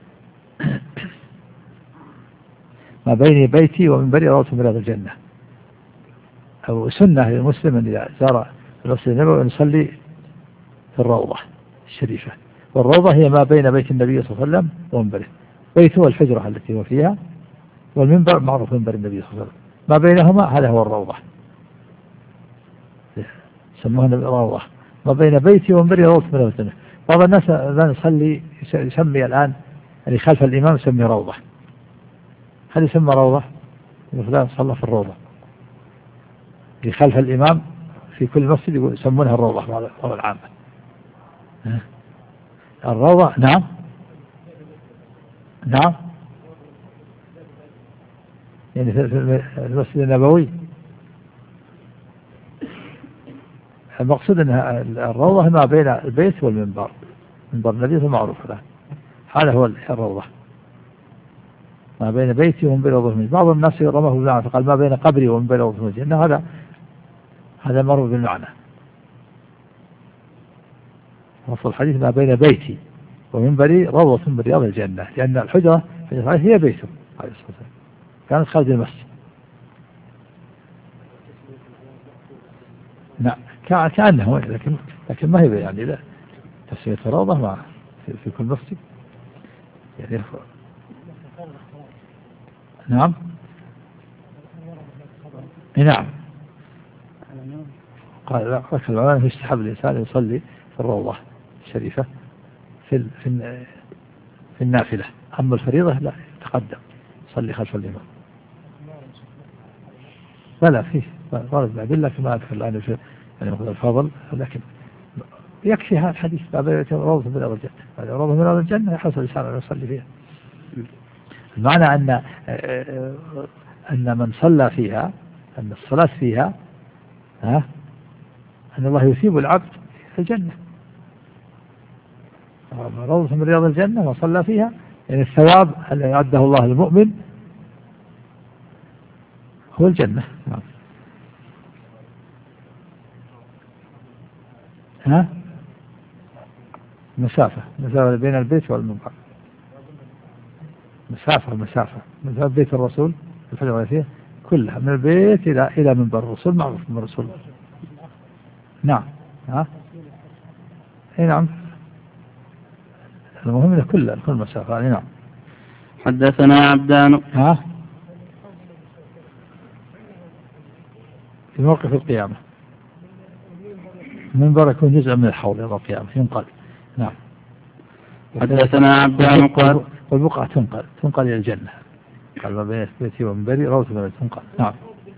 Speaker 2: ما بين بيتي ومنبري روضة من رياض الجنة، أو سنة للمسلم أن إذا زار المسجد النبوي أن يصلي في الروضة الشريفة، والروضة هي ما بين بيت النبي صلى الله عليه وسلم ومنبره، بيته الحجرة التي هو فيها، والمنبر معروف منبر النبي صلى الله عليه وسلم، ما بينهما هذا هو الروضة سموها الروضة، ما بين بيتي ومنبري روضة من رياض الجنة. بعض الناس لا يصلي يسمي الآن اللي خلف الإمام يسمي روضة، هل يسمى روضة؟ فلان صلى في الروضة، اللي خلف الإمام في كل مسجد يسمونها الروضة بعض العامة. الروضة نعم نعم يعني في المسجد النبوي المقصود أن الروضة ما بين البيت والمنبر، منبر النبي معروف له، هذا هو الروضة ما بين بيتي ومنبري روضة من الجنة. بعض الناس رماه بالمعنى فقال ما بين قبري ومنبري روضة من الجنة، هذا هذا مر بالمعنى، وصل الحديث ما بين بيتي ومنبري روضة من رياض الجنة، لأن الحجرة هي بيته عليه الصلاة والسلام كانت خارج المسجد. نعم كأنه لكن لكن ما هي يعني لا تسمية روضة مع في, في كل مسجد يعني. نعم نعم قال لا، ركن العلماء يستحب الإنسان يصلي في الروضة الشريفة في في في النافلة، أما الفريضة لا يتقدم يصلي خلف الإمام. لا لا فيه ورد بأدلة كما أذكر الآن في يعني الفضل، لكن يكفي هذا الحديث باب روضة من رياض الجنة، روضة من رياض الجنة يحصل الإنسان أن يصلي فيها. المعنى أن أن من صلى فيها، أن الصلاة فيها ها أن الله يثيب العبد في الجنة، روضة من رياض الجنة وصلى فيها، يعني الثواب الذي أعده الله للمؤمن هو الجنة. ها مسافة مسافة بين البيت والمنبر، مسافة مسافة من بيت الرسول الفجر فيه كلها من البيت إلى إلى منبر الرسول، معروف من الرسول. نعم ها اي نعم المهم إنه كل كل مسافة يعني. نعم.
Speaker 1: حدثنا عبدان
Speaker 2: ها في موقف القيامة المنبر يكون جزء من الحوض يوم القيامة ينقل. نعم.
Speaker 1: حدثنا عبدان قال
Speaker 2: والبقعة تنقل تنقل إلى الجنة، قال ما بين بيتي ومنبري روضة من تنقل. نعم.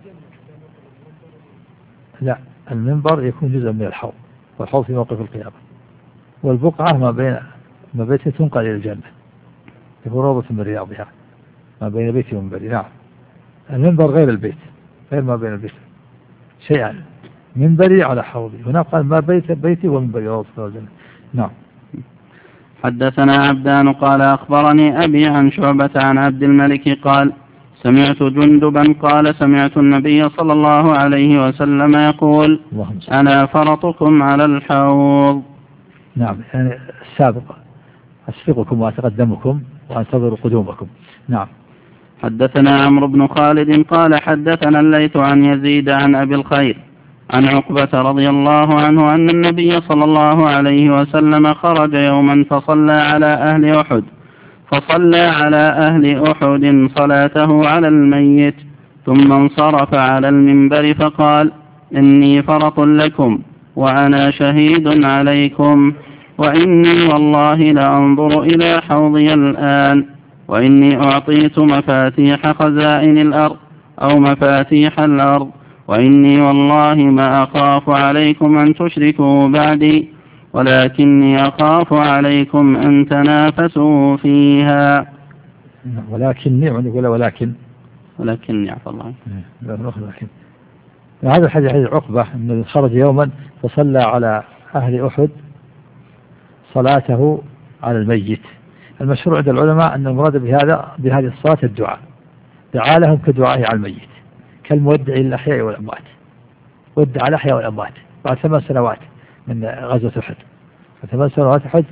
Speaker 2: لا المنبر يكون جزء من الحوض، والحوض في موقف القيامة، والبقعة ما بين ما بيتي تنقل إلى الجنة، يكون روضة من رياضها ما بين بيتي ومنبري. نعم. المنبر غير البيت، غير ما بين البيت شيئا، منبري على حوضي، هنا قال ما بيت بيتي ومنبري روضة من الجنة. نعم.
Speaker 1: حدثنا عبدان قال أخبرني أبي عن شعبة عن عبد الملك قال سمعت جندبا قال سمعت النبي صلى الله عليه وسلم يقول أنا فرطكم على الحوض.
Speaker 2: نعم يعني السابق أسبقكم وأتقدمكم وأنتظر قدومكم. نعم.
Speaker 1: حدثنا عمرو بن خالد قال حدثنا الليث عن يزيد عن أبي الخير عن عقبة رضي الله عنه أن النبي صلى الله عليه وسلم خرج يوما فصلى على أهل أحد فصلى على أهل أحد صلاته على الميت، ثم انصرف على المنبر فقال إني فرط لكم وأنا شهيد عليكم، وإني والله لأنظر إلى حوضي الآن، وإني أعطيت مفاتيح خزائن الأرض أو مفاتيح الأرض، وإني والله ما أخاف عليكم أن تشركوا بعدي، ولكني أخاف عليكم أن تنافسوا فيها.
Speaker 2: ولكني ولا ولكن
Speaker 1: ولكني عفى الله.
Speaker 2: لكن هذا الحديث حديث عقبة أنه خرج يوما فصلى على أهل أحد صلاته على الميت. المشهور عند العلماء أن المراد بهذا بهذه الصلاة الدعاء، دعا لهم كدعائه على الميت، كالمودع للأحياء والأموات، ودع الأحياء والأموات بعد ثمان سنوات من غزوة أحد. ثمان سنوات أحد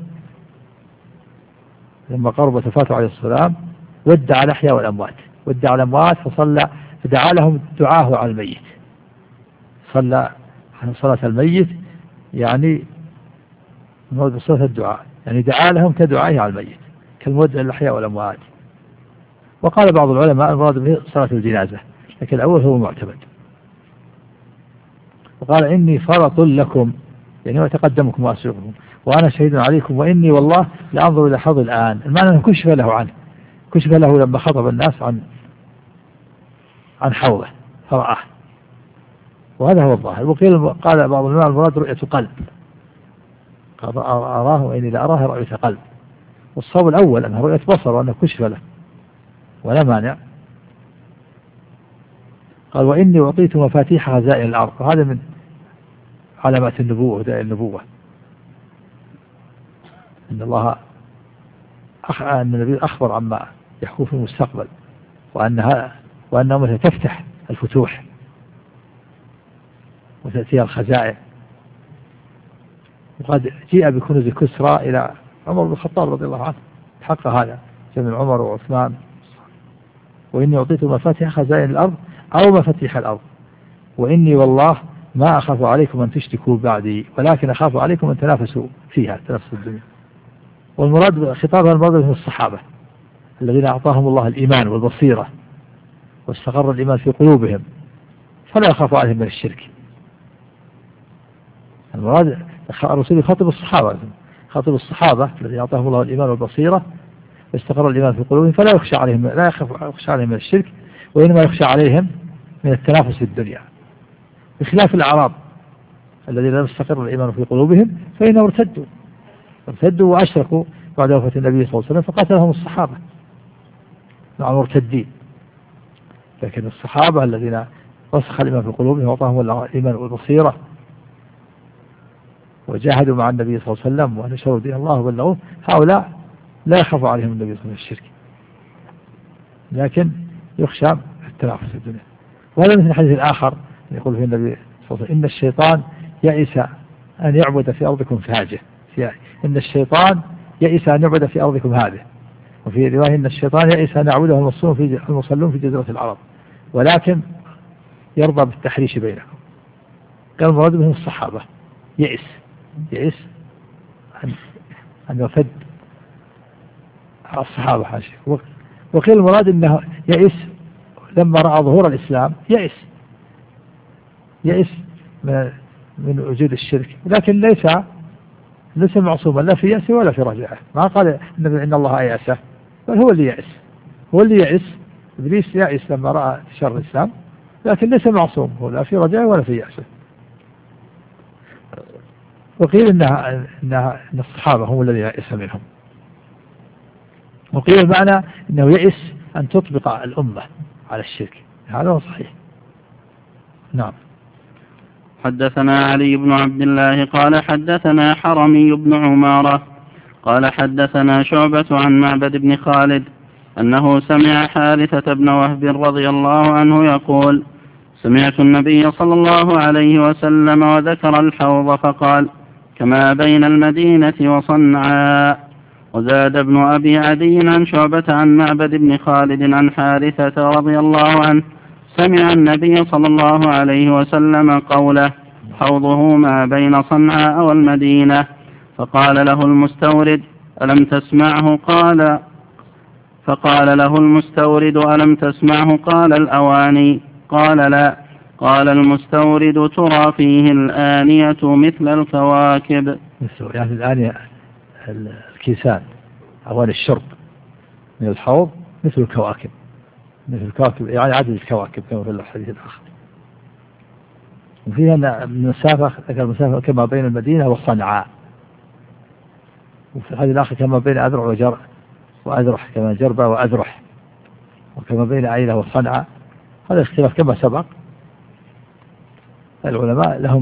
Speaker 2: لما قربت وفاته عليه السلام ودع الأحياء والأموات، ودع الأموات فصلى فدعا لهم دعاه على الميت، صلى صلاة الميت يعني المراد بصلاة الدعاء يعني دعا لهم كدعائه على الميت كالمودع للأحياء والأموات. وقال بعض العلماء المراد به صلاة الجنازة، لكن الأول هو معتمد. وقال إني فرط لكم يعني وتقدمكم وأسبقكم وأنا شهيد عليكم، وإني والله لأنظر إلى حوض الآن. المعنى أنه كشف له عنه، كشف له لما خطب الناس عن عن حوضه فرآه، وهذا هو الظاهر. وقيل قال بعض العلماء المراد رؤية قلب، قال أراه وإني لأراه رؤية قلب، والصواب الأول أنها رؤية بصر وأنه كشف له ولا مانع. قال وإني أعطيت مفاتيح خزائن الأرض، وهذا من علامات النبوة ودلائل النبوة، أن الله أخ... أن النبي أخبر عما يحكم في المستقبل، وأنها وأن أمته تفتح الفتوح وتأتيها الخزائن. وقد جيء بكنوز كسرى إلى عمر بن الخطاب رضي الله عنه، حق هذا جمع عمر وعثمان. وإني أعطيت مفاتيح خزائن الأرض أو مفاتيح الأرض، وإني والله ما أخاف عليكم أن تشركوا بعدي، ولكن أخاف عليكم أن تنافسوا فيها تنافسوا الدنيا. والمراد خطابها المراد من الصحابة الذين أعطاهم الله الإيمان والبصيرة واستقر الإيمان في قلوبهم، فلا يخاف عليهم من الشرك. المراد الرسول يخاطب الصحابة، خاطب الصحابة الذي أعطاهم الله الإيمان والبصيرة واستقر الإيمان في قلوبهم، فلا يخشى عليهم لا يخشى عليهم من الشرك، وإنما يخشى عليهم من التنافس في الدنيا، بخلاف الأعراب الذين لم يستقر الإيمان في قلوبهم فإنهم ارتدوا ارتدوا وأشركوا بعد وفاة النبي صلى الله عليه وسلم فقاتلهم الصحابة مع مرتدين. لكن الصحابة الذين رسخ الإيمان في قلوبهم وأعطاهم الله الإيمان والبصيرة وجاهدوا مع النبي صلى الله عليه وسلم ونشروا دين الله وبلغوه، هؤلاء لا يخاف عليهم النبي صلى الله عليه وسلم الشرك، لكن يخشى التنافس في الدنيا. وهذا مثل الحديث الآخر يقول فيه النبي صلى الله عليه وسلم إن الشيطان يئس أن يعبد في أرضكم فاجه، إن الشيطان يئس أن يعبد في أرضكم هذه، وفي رواية إن الشيطان يئس أن يعبده المصلون في المصلون في جزيرة العرب ولكن يرضى بالتحريش بينكم. قال المراد بهم الصحابة، يئس يئس أن أن يفد الصحابة حاشا. وقيل المراد أنه يئس لما رأى ظهور الإسلام، يئس يئس من من وجود الشرك، لكن ليس ليس معصوما لا في يأسه ولا في رجعه. ما قال إن الله يأسه، بل هو اللي يأس، هو اللي يأس. إبليس يأس لما رأى شر الإسلام، لكن ليس معصوم، هو لا في رجعه ولا في يأسه. وقيل إنها إنها إن الصحابة هم الذين يأس منهم. وقيل المعنى إنه يأس أن تطبق الأمة على الشرك، هذا هو صحيح. نعم.
Speaker 1: حدثنا علي بن عبد الله قال حدثنا حرمي بن عمارة قال حدثنا شعبة عن معبد بن خالد أنه سمع حارثة بن وهب رضي الله عنه يقول سمعت النبي صلى الله عليه وسلم وذكر الحوض فقال كما بين المدينة وصنعاء. وزاد ابن أبي عدي عن شعبة عن معبد بن خالد عن حارثة رضي الله عنه سمع النبي صلى الله عليه وسلم قوله حوضه ما بين صنعاء والمدينة. فقال له المستورد ألم تسمعه؟ قال فقال له المستورد ألم تسمعه؟ قال الأواني. قال لا. قال المستورد ترى فيه الآنية مثل الكواكب.
Speaker 2: يعني الآنية الكيسان أواني الشرب من الحوض مثل الكواكب، مثل الكواكب يعني عدد الكواكب كما في الحديث الآخر. وفيها المسافة المسافة كما بين المدينة وصنعاء، وفي الحديث الآخر كما بين أذرع وجرع وأذرح، كما جربة وأذرح، وكما بين عيلة وصنعاء. هذا اختلاف كما سبق. العلماء لهم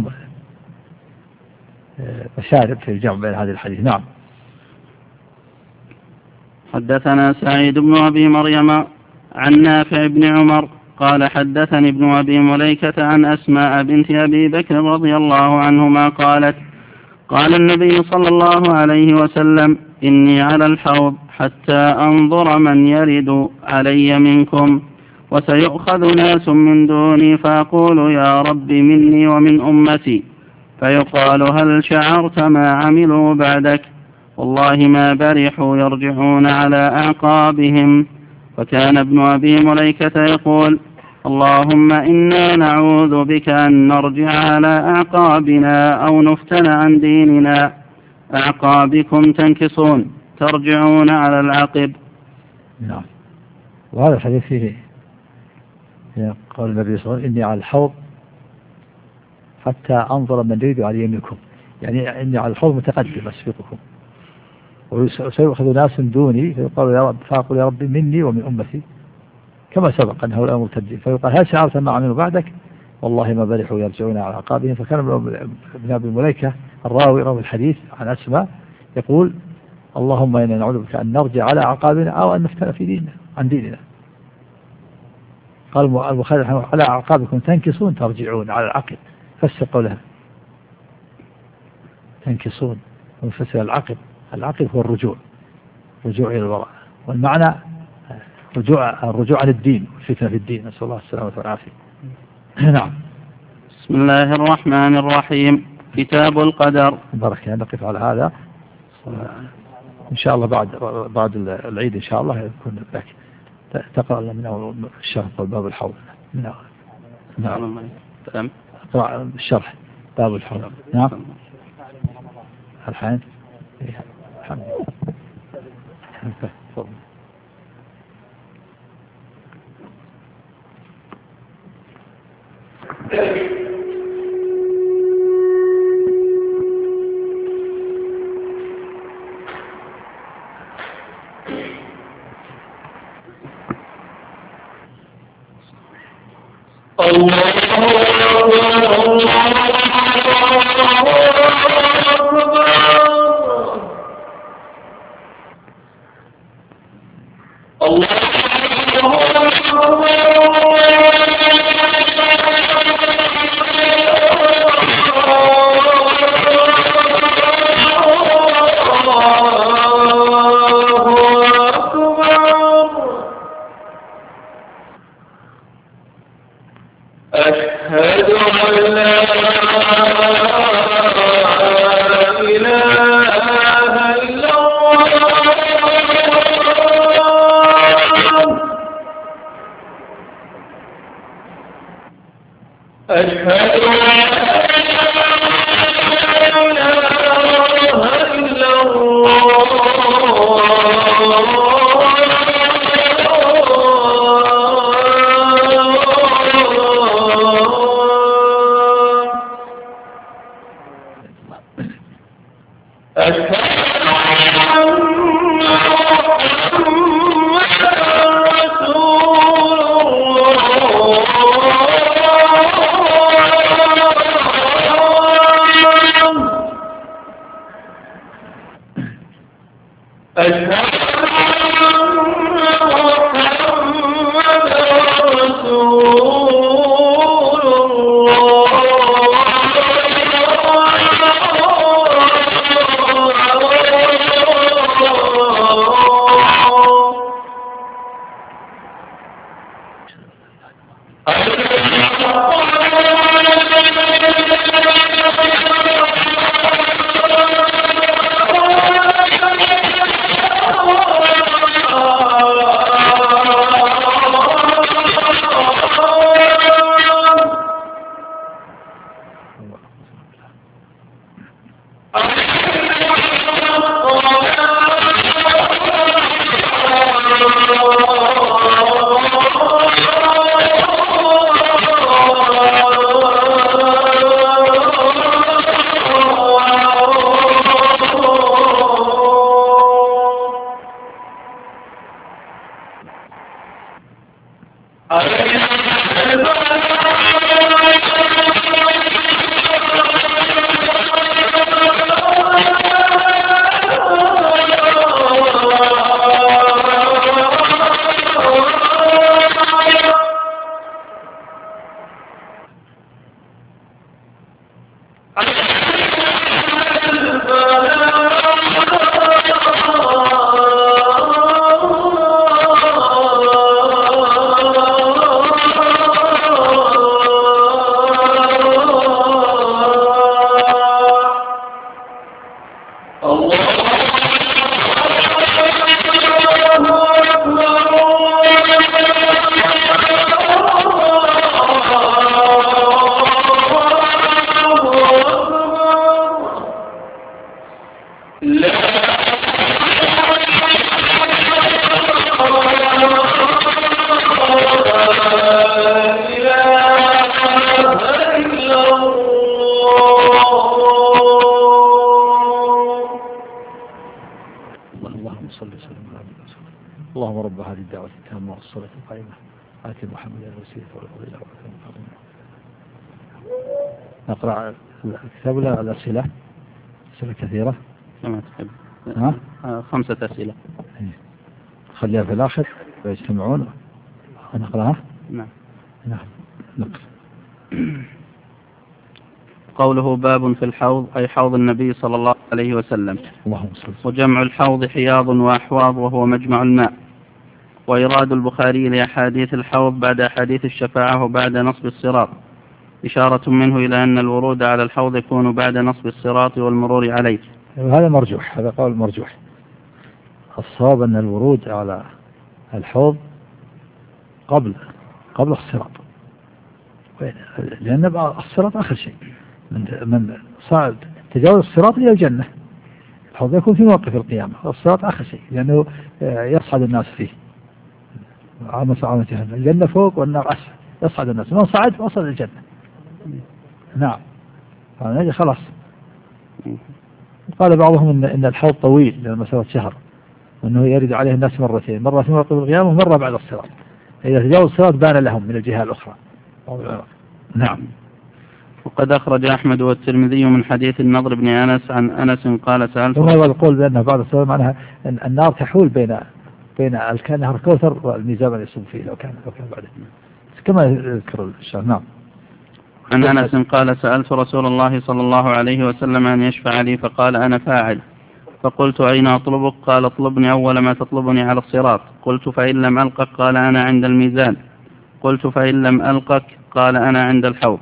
Speaker 2: مشارب في الجمع بين هذه الحديث. نعم.
Speaker 1: حدثنا سعيد بن أبي مريم عن نافع بن عمر قال حدثني ابن أبي مليكة عن أسماء بنت أبي بكر رضي الله عنهما قالت قال النبي صلى الله عليه وسلم إني على الحوض حتى أنظر من يرد علي منكم وسيؤخذ ناس من دوني فأقول يا رب مني ومن أمتي فيقال هل شعرت ما عملوا بعدك؟ والله ما برحوا يرجعون على أعقابهم. فكان ابن أبي مليكة يقول اللهم إنا نعوذ بك أن نرجع على أعقابنا أو نفتن عن ديننا. أعقابكم تنكصون ترجعون على العقب.
Speaker 2: نعم. وهذا الحديث فيه قال النبي صلى الله عليه وسلم إني على الحوض حتى أنظر من يريد على يمينكم، يعني إني على الحوض متقدم أسبقكم وسيأخذ ناس دوني فيقال يا رب فأقول يا رب مني ومن أمتي كما سبق أن هؤلاء مرتدين فيقال هل شعرت ما عملوا بعدك؟ والله ما برحوا يرجعون على عقابهم. فكان ابن أبي مليكة الراوي راوي الحديث عن أسماء يقول اللهم إنا نعوذ بك أن نرجع على عقابنا أو أن نفتن في ديننا عن ديننا. قال البخاري على عقابكم تنكصون ترجعون على العقب. فسر قولها تنكصون وفسر العقب. العقب هو الرجوع، رجوع إلى الوراء، والمعنى رجوع الرجوع عن الدين والفتنة في الدين. نسأل الله السلامة والعافية. نعم.
Speaker 1: بسم الله الرحمن الرحيم. كتاب القدر.
Speaker 2: بركة. نقف على هذا إن شاء الله بعد بعد العيد إن شاء الله يكون لك تقرأ من الشرح باب الحوض. نعم. نعم.
Speaker 1: نعم.
Speaker 2: اقرأ الشرح باب الحوض. نعم. الحين الحمد لله. اللهم رب هذه الدعوة التامة والصلاة القائمة آت محمدا الوسيلة والفضيلة والمكان العظيم. نقرأ الكتاب ولا الأسئلة؟ أسئلة كثيرة
Speaker 1: كما تحب.
Speaker 2: ها؟
Speaker 1: خمسة أسئلة
Speaker 2: خليها في الآخر ويجتمعون ونقرأها.
Speaker 1: نعم
Speaker 2: نعم نقرأ.
Speaker 1: قوله باب في الحوض أي حوض النبي صلى الله عليه وسلم.
Speaker 2: اللهم صل.
Speaker 1: وجمع الحوض حياض وأحواض وهو مجمع الماء. وإيراد البخاري لأحاديث الحوض بعد أحاديث الشفاعة وبعد نصب الصراط إشارة منه إلى أن الورود على الحوض يكون بعد نصب الصراط والمرور عليه.
Speaker 2: هذا مرجوح، هذا قول مرجوح. الصواب أن الورود على الحوض قبل قبل الصراط، لأن الصراط آخر شيء، من من صعد تجاوز الصراط إلى الجنة، الحوض يكون في موقف القيامة، والصراط آخر شيء لأنه يصعد الناس فيه. عامة عامة جهنم، الجنة فوق والنار أسفل، يصعد الناس، من صعد وصل الجنة. نعم خلاص. قال بعضهم إن إن الحوض طويل لأن مسافة شهر، وأنه يرد عليه الناس مرتين، مرة في موقف القيامة ومرة بعد الصراط، إذا تجاوز الصراط بان لهم من الجهة الأخرى. نعم.
Speaker 1: وقد أخرج أحمد والترمذي من حديث النضر بن أنس عن أنس قال سألت.
Speaker 2: ثم يقول بأنه بعد الصراط معناها أن النار تحول بين بين نهر الكوثر والميزان اللي يصب فيه لو كان لو كان بعده، كما يذكر الشيخ. نعم.
Speaker 1: عن أنس قال سألت رسول الله صلى الله عليه وسلم أن يشفع لي فقال أنا فاعل، فقلت أين أطلبك؟ قال اطلبني أول ما تطلبني على الصراط. قلت فإن لم ألقك؟ قال أنا عند الميزان. قلت فإن لم ألقك؟ قال أنا عند الحوض.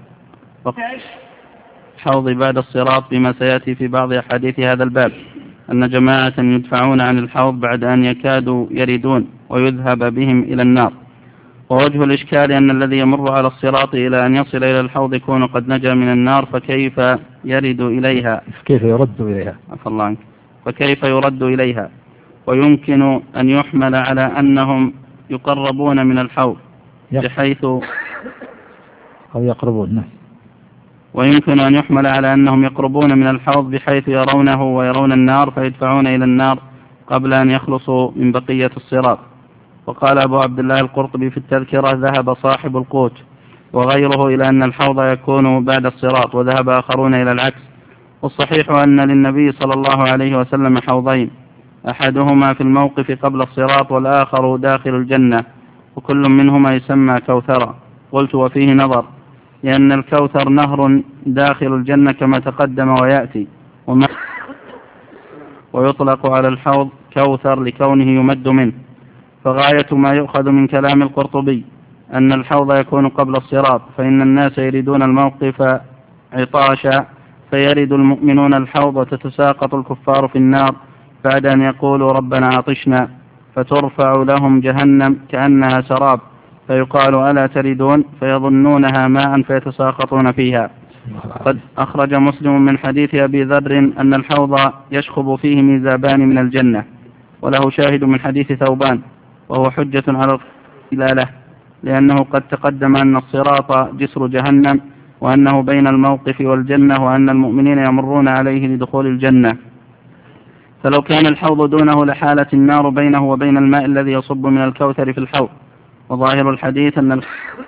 Speaker 1: الحوض بعد الصراط بما سيأتي في بعض أحاديث هذا الباب أن جماعة يدفعون عن الحوض بعد أن يكادوا يردون ويذهب بهم إلى النار. ووجه الإشكال أن الذي يمر على الصراط إلى أن يصل إلى الحوض يكون قد نجا من النار، فكيف يرد إليها؟
Speaker 2: كيف يرد إليها؟
Speaker 1: عفى الله عنك. فكيف يرد إليها؟ ويمكن أن يحمل على أنهم يقربون من الحوض بحيث
Speaker 2: أو يقربون.
Speaker 1: ويمكن أن يحمل على أنهم يقربون من الحوض بحيث يرونه ويرون النار فيدفعون إلى النار قبل أن يخلصوا من بقية الصراط. وقال أبو عبد الله القرطبي في التذكرة ذهب صاحب القوت وغيره إلى أن الحوض يكون بعد الصراط، وذهب آخرون إلى العكس. والصحيح أن للنبي صلى الله عليه وسلم حوضين، أحدهما في الموقف قبل الصراط والآخر داخل الجنة، وكل منهما يسمى كوثرا. قلت وفيه نظر، لأن الكوثر نهر داخل الجنة كما تقدم ويأتي، وما ويطلق على الحوض كوثر لكونه يمد منه. فغاية ما يؤخذ من كلام القرطبي أن الحوض يكون قبل الصراط، فإن الناس يريدون الموقف عطاشا فيرد المؤمنون الحوض، وتتساقط الكفار في النار بعد أن يقولوا ربنا عطشنا، فترفع لهم جهنم كأنها سراب فيقال ألا تردون؟ فيظنونها ماء فيتساقطون فيها. قد أخرج مسلم من حديث أبي ذر أن الحوض يشخب فيه ميزابان من الجنة، وله شاهد من حديث ثوبان، وهو حجة على الخلالة، لأنه قد تقدم أن الصراط جسر جهنم، وأنه بين الموقف والجنة، وأن المؤمنين يمرون عليه لدخول الجنة. فلو كان الحوض دونه لحالة النار بينه وبين الماء الذي يصب من الكوثر في الحوض. وظاهر الحديث أن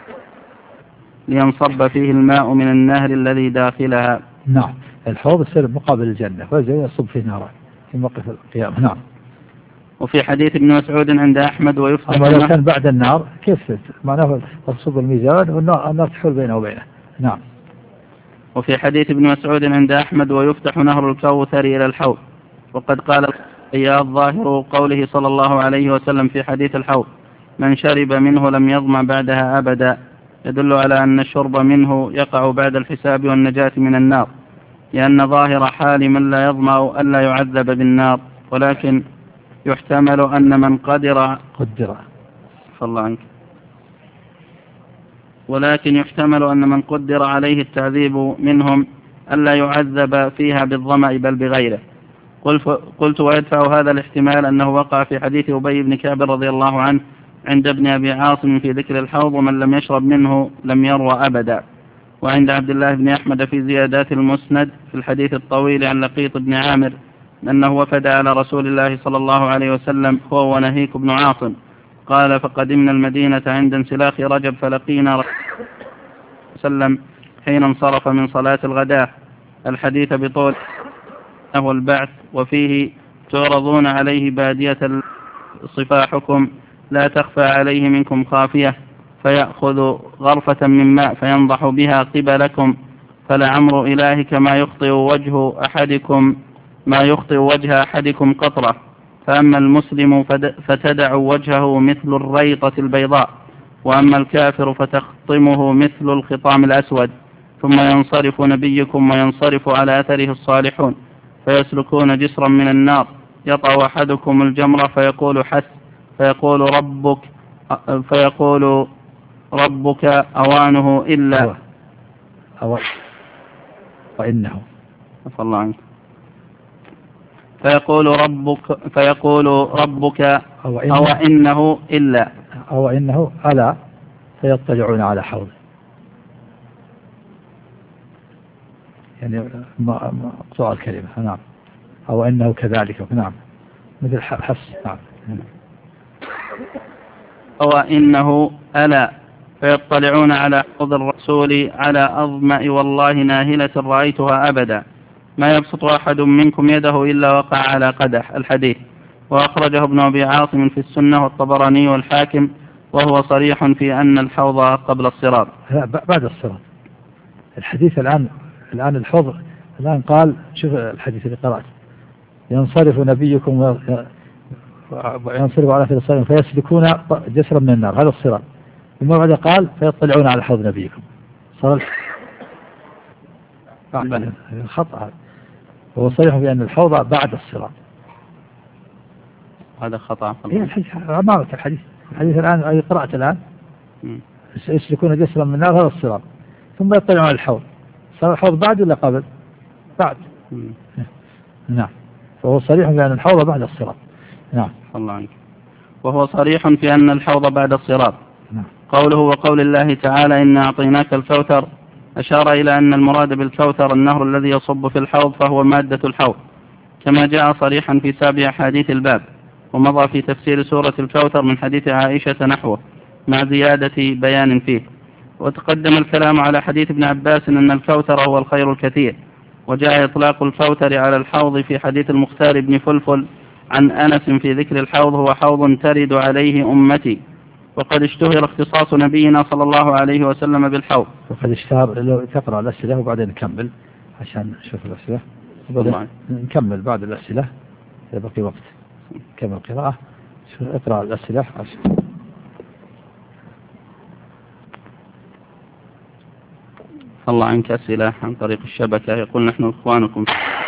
Speaker 1: لينصب فيه الماء من النهر الذي داخلها.
Speaker 2: نعم. الحوض يصير مقابل الجنة فزي يصب فيه نارا في موقف القيامة. نعم.
Speaker 1: وفي حديث ابن مسعود عند أحمد ويفتح.
Speaker 2: أما لو كان بعد النار كيف معناه تصب الميزان والنار تحول بينه وبينه. نعم.
Speaker 1: وفي حديث ابن مسعود عند أحمد ويفتح نهر الكوثر إلى الحوض. وقد قال يا الظاهر قوله صلى الله عليه وسلم في حديث الحوض من شرب منه لم يظمأ بعدها أبدا، يدل على أن الشرب منه يقع بعد الحساب والنجاة من النار، لأن ظاهر حال من لا يظمأ ألا يعذب بالنار. ولكن يحتمل أن من قدر
Speaker 2: قدر
Speaker 1: فالله عنك ولكن يحتمل أن من قدر عليه التعذيب منهم ألا يعذب فيها بالظمأ بل بغيره. قلت ويدفع هذا الاحتمال أنه وقع في حديث أبي بن كعب رضي الله عنه عند ابن أبي عاصم في ذكر الحوض ومن لم يشرب منه لم يروى أبدا، وعند عبد الله بن أحمد في زيادات المسند في الحديث الطويل عن لقيط بن عامر أنه وفد على رسول الله صلى الله عليه وسلم هو ونهيك بن عاصم، قال فقدمنا المدينة عند انسلاخ رجب فلقينا رسول الله صلى الله عليه وسلم حين انصرف من صلاة الغداء. الحديث بطول هو البعث، وفيه تعرضون عليه بادية صفاحكم لا تخفى عليه منكم خافية، فيأخذ غرفة من ماء فينضح بها قبلكم، فلعمر إلهك ما يخطئ وجه أحدكم ما يخطئ وجه أحدكم قطرة، فأما المسلم فتدع وجهه مثل الريطة البيضاء، وأما الكافر فتخطمه مثل الخطام الأسود، ثم ينصرف نبيكم وينصرف على أثره الصالحون فيسلكون جسرا من النار، يطأ أحدكم الجمرة فيقول حس فيقول ربك فيقول ربك أوانه إلا
Speaker 2: أو وإنه
Speaker 1: الله عنك فيقول ربك, فيقول ربك
Speaker 2: أو,
Speaker 1: أو إنه إلا
Speaker 2: أو إنه ألا فيطلعون على حوضه، يعني مقطوع الكلمة. نعم. أو إنه كذلك. نعم. مثل حفص. نعم.
Speaker 1: أو إنه ألا فيطلعون على حوض الرسول على أظمأ والله ناهلة رأيتها أبدا ما يبسط أحد منكم يده إلا وقع على قدح. الحديث. وأخرجه ابن أبي عاصم في السنة والطبراني والحاكم، وهو صريح في أن الحوض قبل الصراط.
Speaker 2: لا، بعد الصراط. الحديث الآن الآن الحوض الآن قال، شوف الحديث اللي قرأت: ينصرف نبيكم وينصرف على في الصراط فيسلكون جسرا من النار، هذا الصراط. ثم بعد قال فيطلعون على حوض نبيكم. صار الخطأ. هو صريح بأن الحوض بعد الصراط.
Speaker 1: هذا خطأ.
Speaker 2: إيه الحديث أمامك. الحديث الحديث الآن أي قرأت الآن م. يسلكون جسرا من النار، هذا الصراط. ثم يطلعون على الحوض. صار الحوض بعد ولا قبل؟ بعد. م. نعم. فهو صريح بأن الحوض بعد الصراط. نعم.
Speaker 1: الله عنك. وهو صريح في أن الحوض بعد الصراط.
Speaker 2: نعم.
Speaker 1: قوله وقول الله تعالى إنا أعطيناك الكوثر أشار إلى أن المراد بالكوثر النهر الذي يصب في الحوض، فهو مادة الحوض كما جاء صريحا في سابع حديث الباب. ومضى في تفسير سورة الكوثر من حديث عائشة نحوه مع زيادة بيان فيه. وتقدم الكلام على حديث ابن عباس أن الكوثر هو الخير الكثير. وجاء إطلاق الكوثر على الحوض في حديث المختار بن فلفل عن أنس في ذكر الحوض: هو حوض ترد عليه أمتي. وقد اشتهر اختصاص نبينا صلى الله عليه وسلم بالحوض.
Speaker 2: وقد اشتهر. لو تقرأ الأسئلة وبعدين نكمل عشان نشوف الأسئلة، وبعدين نكمل بعد الأسئلة إذا بقي وقت. كمل قراءة. اقرأ الأسئلة عشان.
Speaker 1: الله عنك. أسئلة عن طريق الشبكة. يقول نحن إخوانكم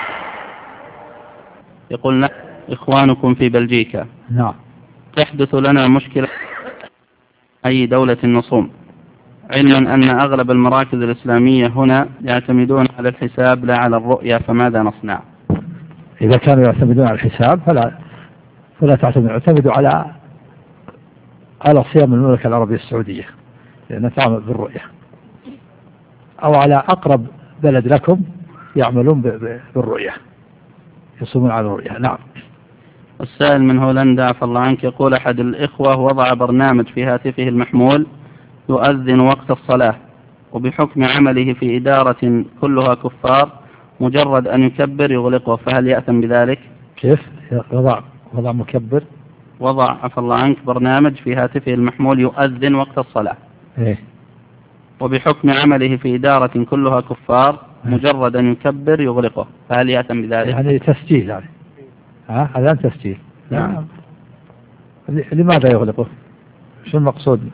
Speaker 1: يقول نحن إخوانكم في بلجيكا.
Speaker 2: نعم.
Speaker 1: تحدث لنا مشكلة أي دولة نصوم، علما أن أغلب المراكز الإسلامية هنا يعتمدون على الحساب لا على الرؤية، فماذا نصنع؟
Speaker 2: إذا كانوا يعتمدون على الحساب فلا فلا تعتمدوا، اعتمدوا على على صيام المملكة العربية السعودية لأنها تعمل بالرؤية، أو على أقرب بلد لكم يعملون بالرؤية، يصومون على الرؤية. نعم.
Speaker 1: السائل من هولندا عفى الله عنك يقول: أحد الإخوة وضع برنامج في هاتفه المحمول يؤذن وقت الصلاة، وبحكم عمله في إدارة كلها كفار مجرد أن يكبر يغلقه، فهل يأثم بذلك؟
Speaker 2: كيف وضع وضع مكبر؟
Speaker 1: وضع عفى الله عنك برنامج في هاتفه المحمول يؤذن وقت الصلاة.
Speaker 2: إيه؟
Speaker 1: وبحكم عمله في إدارة كلها كفار مجرد أن يكبر يغلقه، فهل يأثم بذلك؟
Speaker 2: يعني تسجيل يعني. ها هذا تسجيل. نعم. لماذا يغلقه؟ شو المقصود؟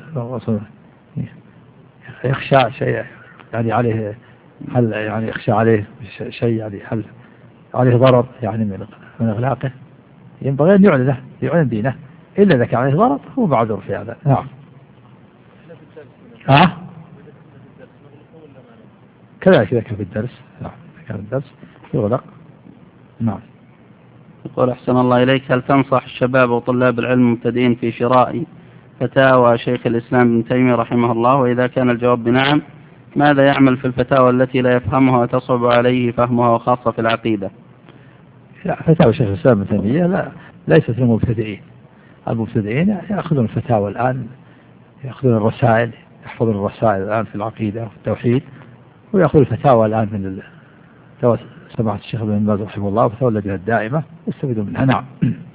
Speaker 2: يخشى شيء يعني عليه، هل يعني يخشى عليه شيء يعني هل عليه ضرر يعني من من إغلاقه؟ ينبغي أن يعلنه يعلن دينه، إلا إذا كان عليه ضرر هو معذور في هذا. نعم. ها كذلك إذا كان في الدرس. نعم. إذا كان في الدرس يغلق. نعم.
Speaker 1: يقول: أحسن الله إليك، هل تنصح الشباب وطلاب العلم المبتدئين في شراء فتاوى شيخ الإسلام ابن تيمية رحمه الله؟ وإذا كان الجواب بنعم، ماذا يعمل في الفتاوى التي لا يفهمها وتصعب عليه فهمها وخاصة في العقيدة؟
Speaker 2: لا، فتاوى شيخ الإسلام ابن تيمية لا ليست للمبتدئين. المبتدئين يأخذون الفتاوى الآن، يأخذون الرسائل، يحفظون الرسائل الآن في العقيدة وفي التوحيد، ويأخذ الفتاوى الآن من فتاوى سماحة الشيخ ابن باز رحمه الله وفتاوى اللجنة الدائمة يستفيدون منها. نعم.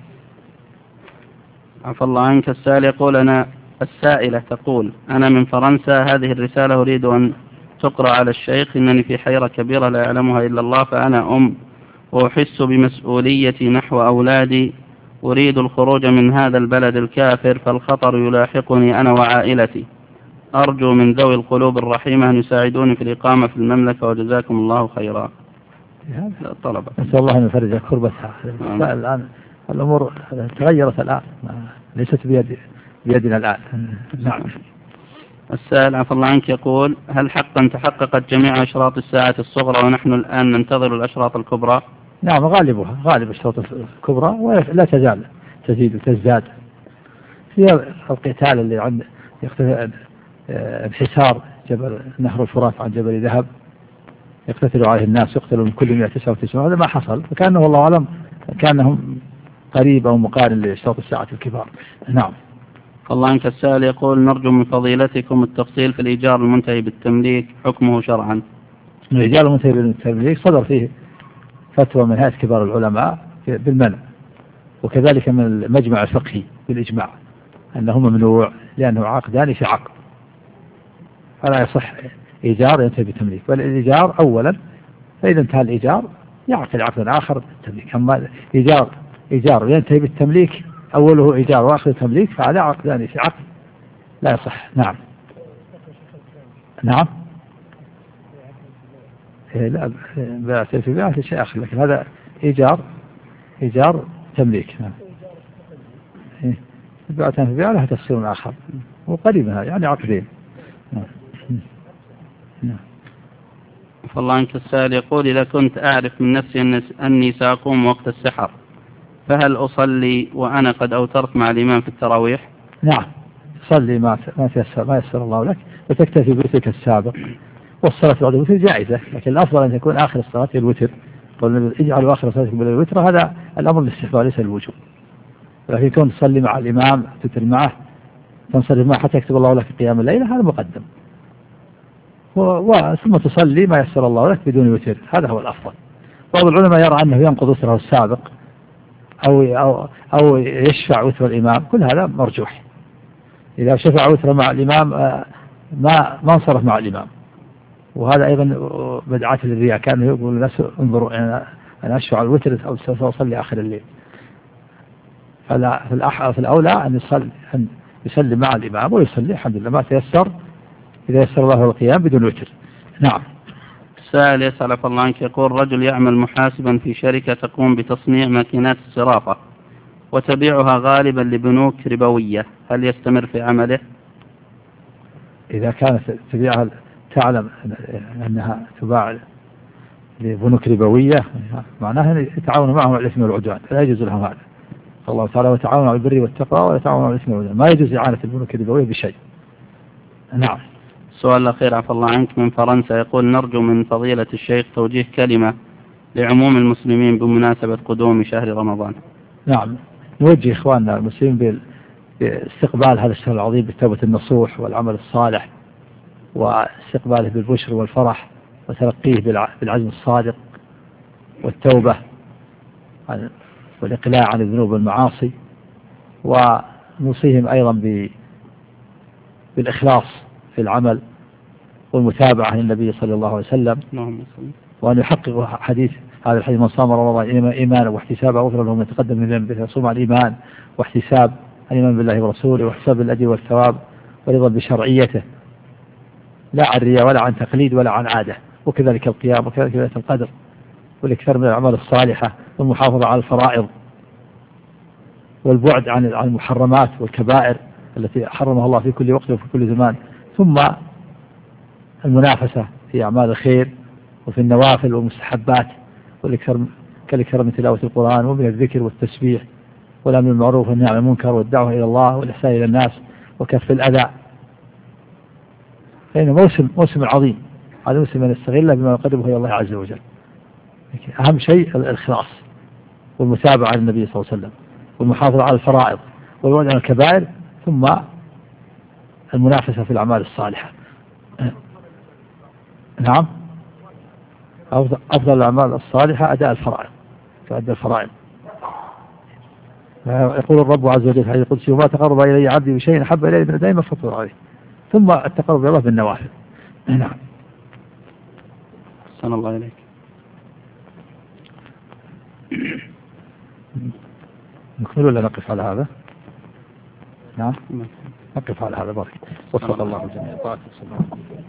Speaker 1: عفى الله عنك. السائل يقول: أنا السائلة تقول: أنا من فرنسا، هذه الرسالة أريد أن تقرأ على الشيخ، إنني في حيرة كبيرة لا يعلمها إلا الله، فأنا أم وأحس بمسؤوليتي نحو أولادي، أريد الخروج من هذا البلد الكافر، فالخطر يلاحقني أنا وعائلتي، أرجو من ذوي القلوب الرحيمة أن يساعدوني في الإقامة في المملكة، وجزاكم الله خيرا. الطلبة
Speaker 2: نسأل الله أن يفرج كربتها. الآن الأمور تغيرت الآن، ليست بيد بيدنا الآن. نعم.
Speaker 1: السائل عفى الله عنك يقول: هل حقا تحققت جميع أشراط الساعة الصغرى ونحن الآن ننتظر الأشراط الكبرى؟
Speaker 2: نعم غالبها غالب الشروط الكبرى ولا تزال تزيد وتزداد. هي القتال اللي عند يقتتل انحسار جبل نهر الفرات عن جبل ذهب يقتتل عليه الناس يقتلوا من كل مئة وتسعة وتسعين، هذا ما حصل، فكانه والله أعلم كانهم قريب أو مقارن لشروط الساعة الكبار. نعم.
Speaker 1: الله عنك السائل يقول نرجو من فضيلتكم التفصيل في الإيجار المنتهي بالتمليك حكمه شرعا.
Speaker 2: الإيجار المنتهي بالتمليك صدر فيه فتوى من هيئة كبار العلماء بالمنع، وكذلك من المجمع الفقهي بالإجماع أنه ممنوع لأنه عقدان في عقد، فلا يصح إيجار ينتهي بالتمليك، بل الإيجار أولا، فإذا انتهى الإيجار يعقد عقدا آخر بالتمليك. أما إيجار إيجار ينتهي بالتمليك أوله إيجار وآخر تمليك فهذا عقدان في عقد لا يصح. نعم. نعم. إيه لا بيعة في بيعة شيء آخر، لكن هذا إيجار إيجار تمليك. نعم. إيه بيعة في بيعة لها تفسير آخر وقريب منها يعني عقدين. نعم. نعم.
Speaker 1: فالله عنك السائل يقول إذا كنت أعرف من نفسي أني سأقوم وقت السحر فهل أصلي وأنا قد أوترت مع الإمام في التراويح؟
Speaker 2: نعم صلي ما ما تيسر ما يسر الله لك وتكتفي بوترك السابق، والصلاة بعد الوتر جائزة، لكن الأفضل أن يكون آخر الصلاة الوتر، اجعلوا آخر صلاتكم بالوتر، هذا الأمر الاستحباب ليس الوجوب، لكن يكون تصلي مع الإمام تتر معه تنصرف معه حتى يكتب الله لك في قيام الليل هذا مقدم، ثم تصلي ما يسر الله لك بدون وتر، هذا هو الأفضل. بعض العلماء يرى أنه ينقض وتره السابق أو أو أو يشفع وتر الإمام، كل هذا مرجوح. إذا شفع وتر مع الإمام ما ما انصرف مع الإمام، وهذا أيضا بدعة للرياء، كانوا يقول الناس انظروا أنا أشفع الوتر أو سوف أصلي آخر الليل، فلا في الأحرى في الأولى أن يصلي أن يصلي مع الإمام ويصلي الحمد لله ما تيسر إذا يسر الله القيام بدون وتر. نعم.
Speaker 1: السائل يسأل الله عنك يقول رجل يعمل محاسبا في شركة تقوم بتصنيع ماكينات الصرافة وتبيعها غالبا لبنوك ربوية، هل يستمر في عمله؟
Speaker 2: إذا كانت تبيعها تعلم أنها تباع لبنوك ربوية معناها يتعاون معهم على الإثم والعدوان، لا يجوز لهم هذا. الله تعالى وتعاون على البر والتقوى ولا تعاون على الإثم والعدوان، ما يجوز إعانة البنوك الربوية بشيء. نعم.
Speaker 1: السؤال الأخير عفى الله عنك من فرنسا يقول نرجو من فضيلة الشيخ توجيه كلمة لعموم المسلمين بمناسبة قدوم شهر رمضان.
Speaker 2: نعم نوجه إخواننا المسلمين باستقبال هذا الشهر العظيم بالتوبة النصوح والعمل الصالح، واستقباله بالبشر والفرح، وتلقيه بالعزم الصادق والتوبة والإقلاع عن الذنوب والمعاصي، ونوصيهم أيضا بالإخلاص في العمل والمتابعة للنبي صلى الله عليه وسلم، وأن يحققوا حديث هذا الحديث من صام رمضان إيمانا واحتسابا غفر له ما تقدم من ذنبه، يصوم عن الإيمان واحتساب الإيمان بالله ورسوله واحتساب الأجر والثواب ورضا بشرعيته لا عن رياء ولا عن تقليد ولا عن عادة، وكذلك القيام وكذلك ليلة القدر والإكثار من الأعمال الصالحة والمحافظة على الفرائض والبعد عن المحرمات والكبائر التي حرمها الله في كل وقت وفي كل زمان، ثم المنافسة في أعمال الخير وفي النوافل والمستحبات والإكثار كالإكثار من تلاوة القرآن ومن الذكر والتسبيح والأمر بالمعروف والنهي عن المنكر والدعوة إلى الله والإحسان إلى الناس وكف الأذى، فإنه موسم موسم عظيم، هذا موسم من يستغله بما يقربه إلى الله عز وجل. أهم شيء الإخلاص والمتابعة للنبي صلى الله عليه وسلم والمحافظة على الفرائض والبعد عن الكبائر، ثم المنافسة في الأعمال الصالحة. نعم أفضل الأعمال الصالحة أداء الفرائض، فأداء الفرائض. يقول الرب عز وجل في الحديث القدسي وما تقرب إلي عبدي بشيء أحب إلي من دائما فطر عليه، ثم التقرب إلى الله بالنوافل. نعم.
Speaker 1: أحسن الله إليك.
Speaker 2: نكمل ولا نقف على هذا؟ نعم نقف على هذا. بارك وفق الله جميعا.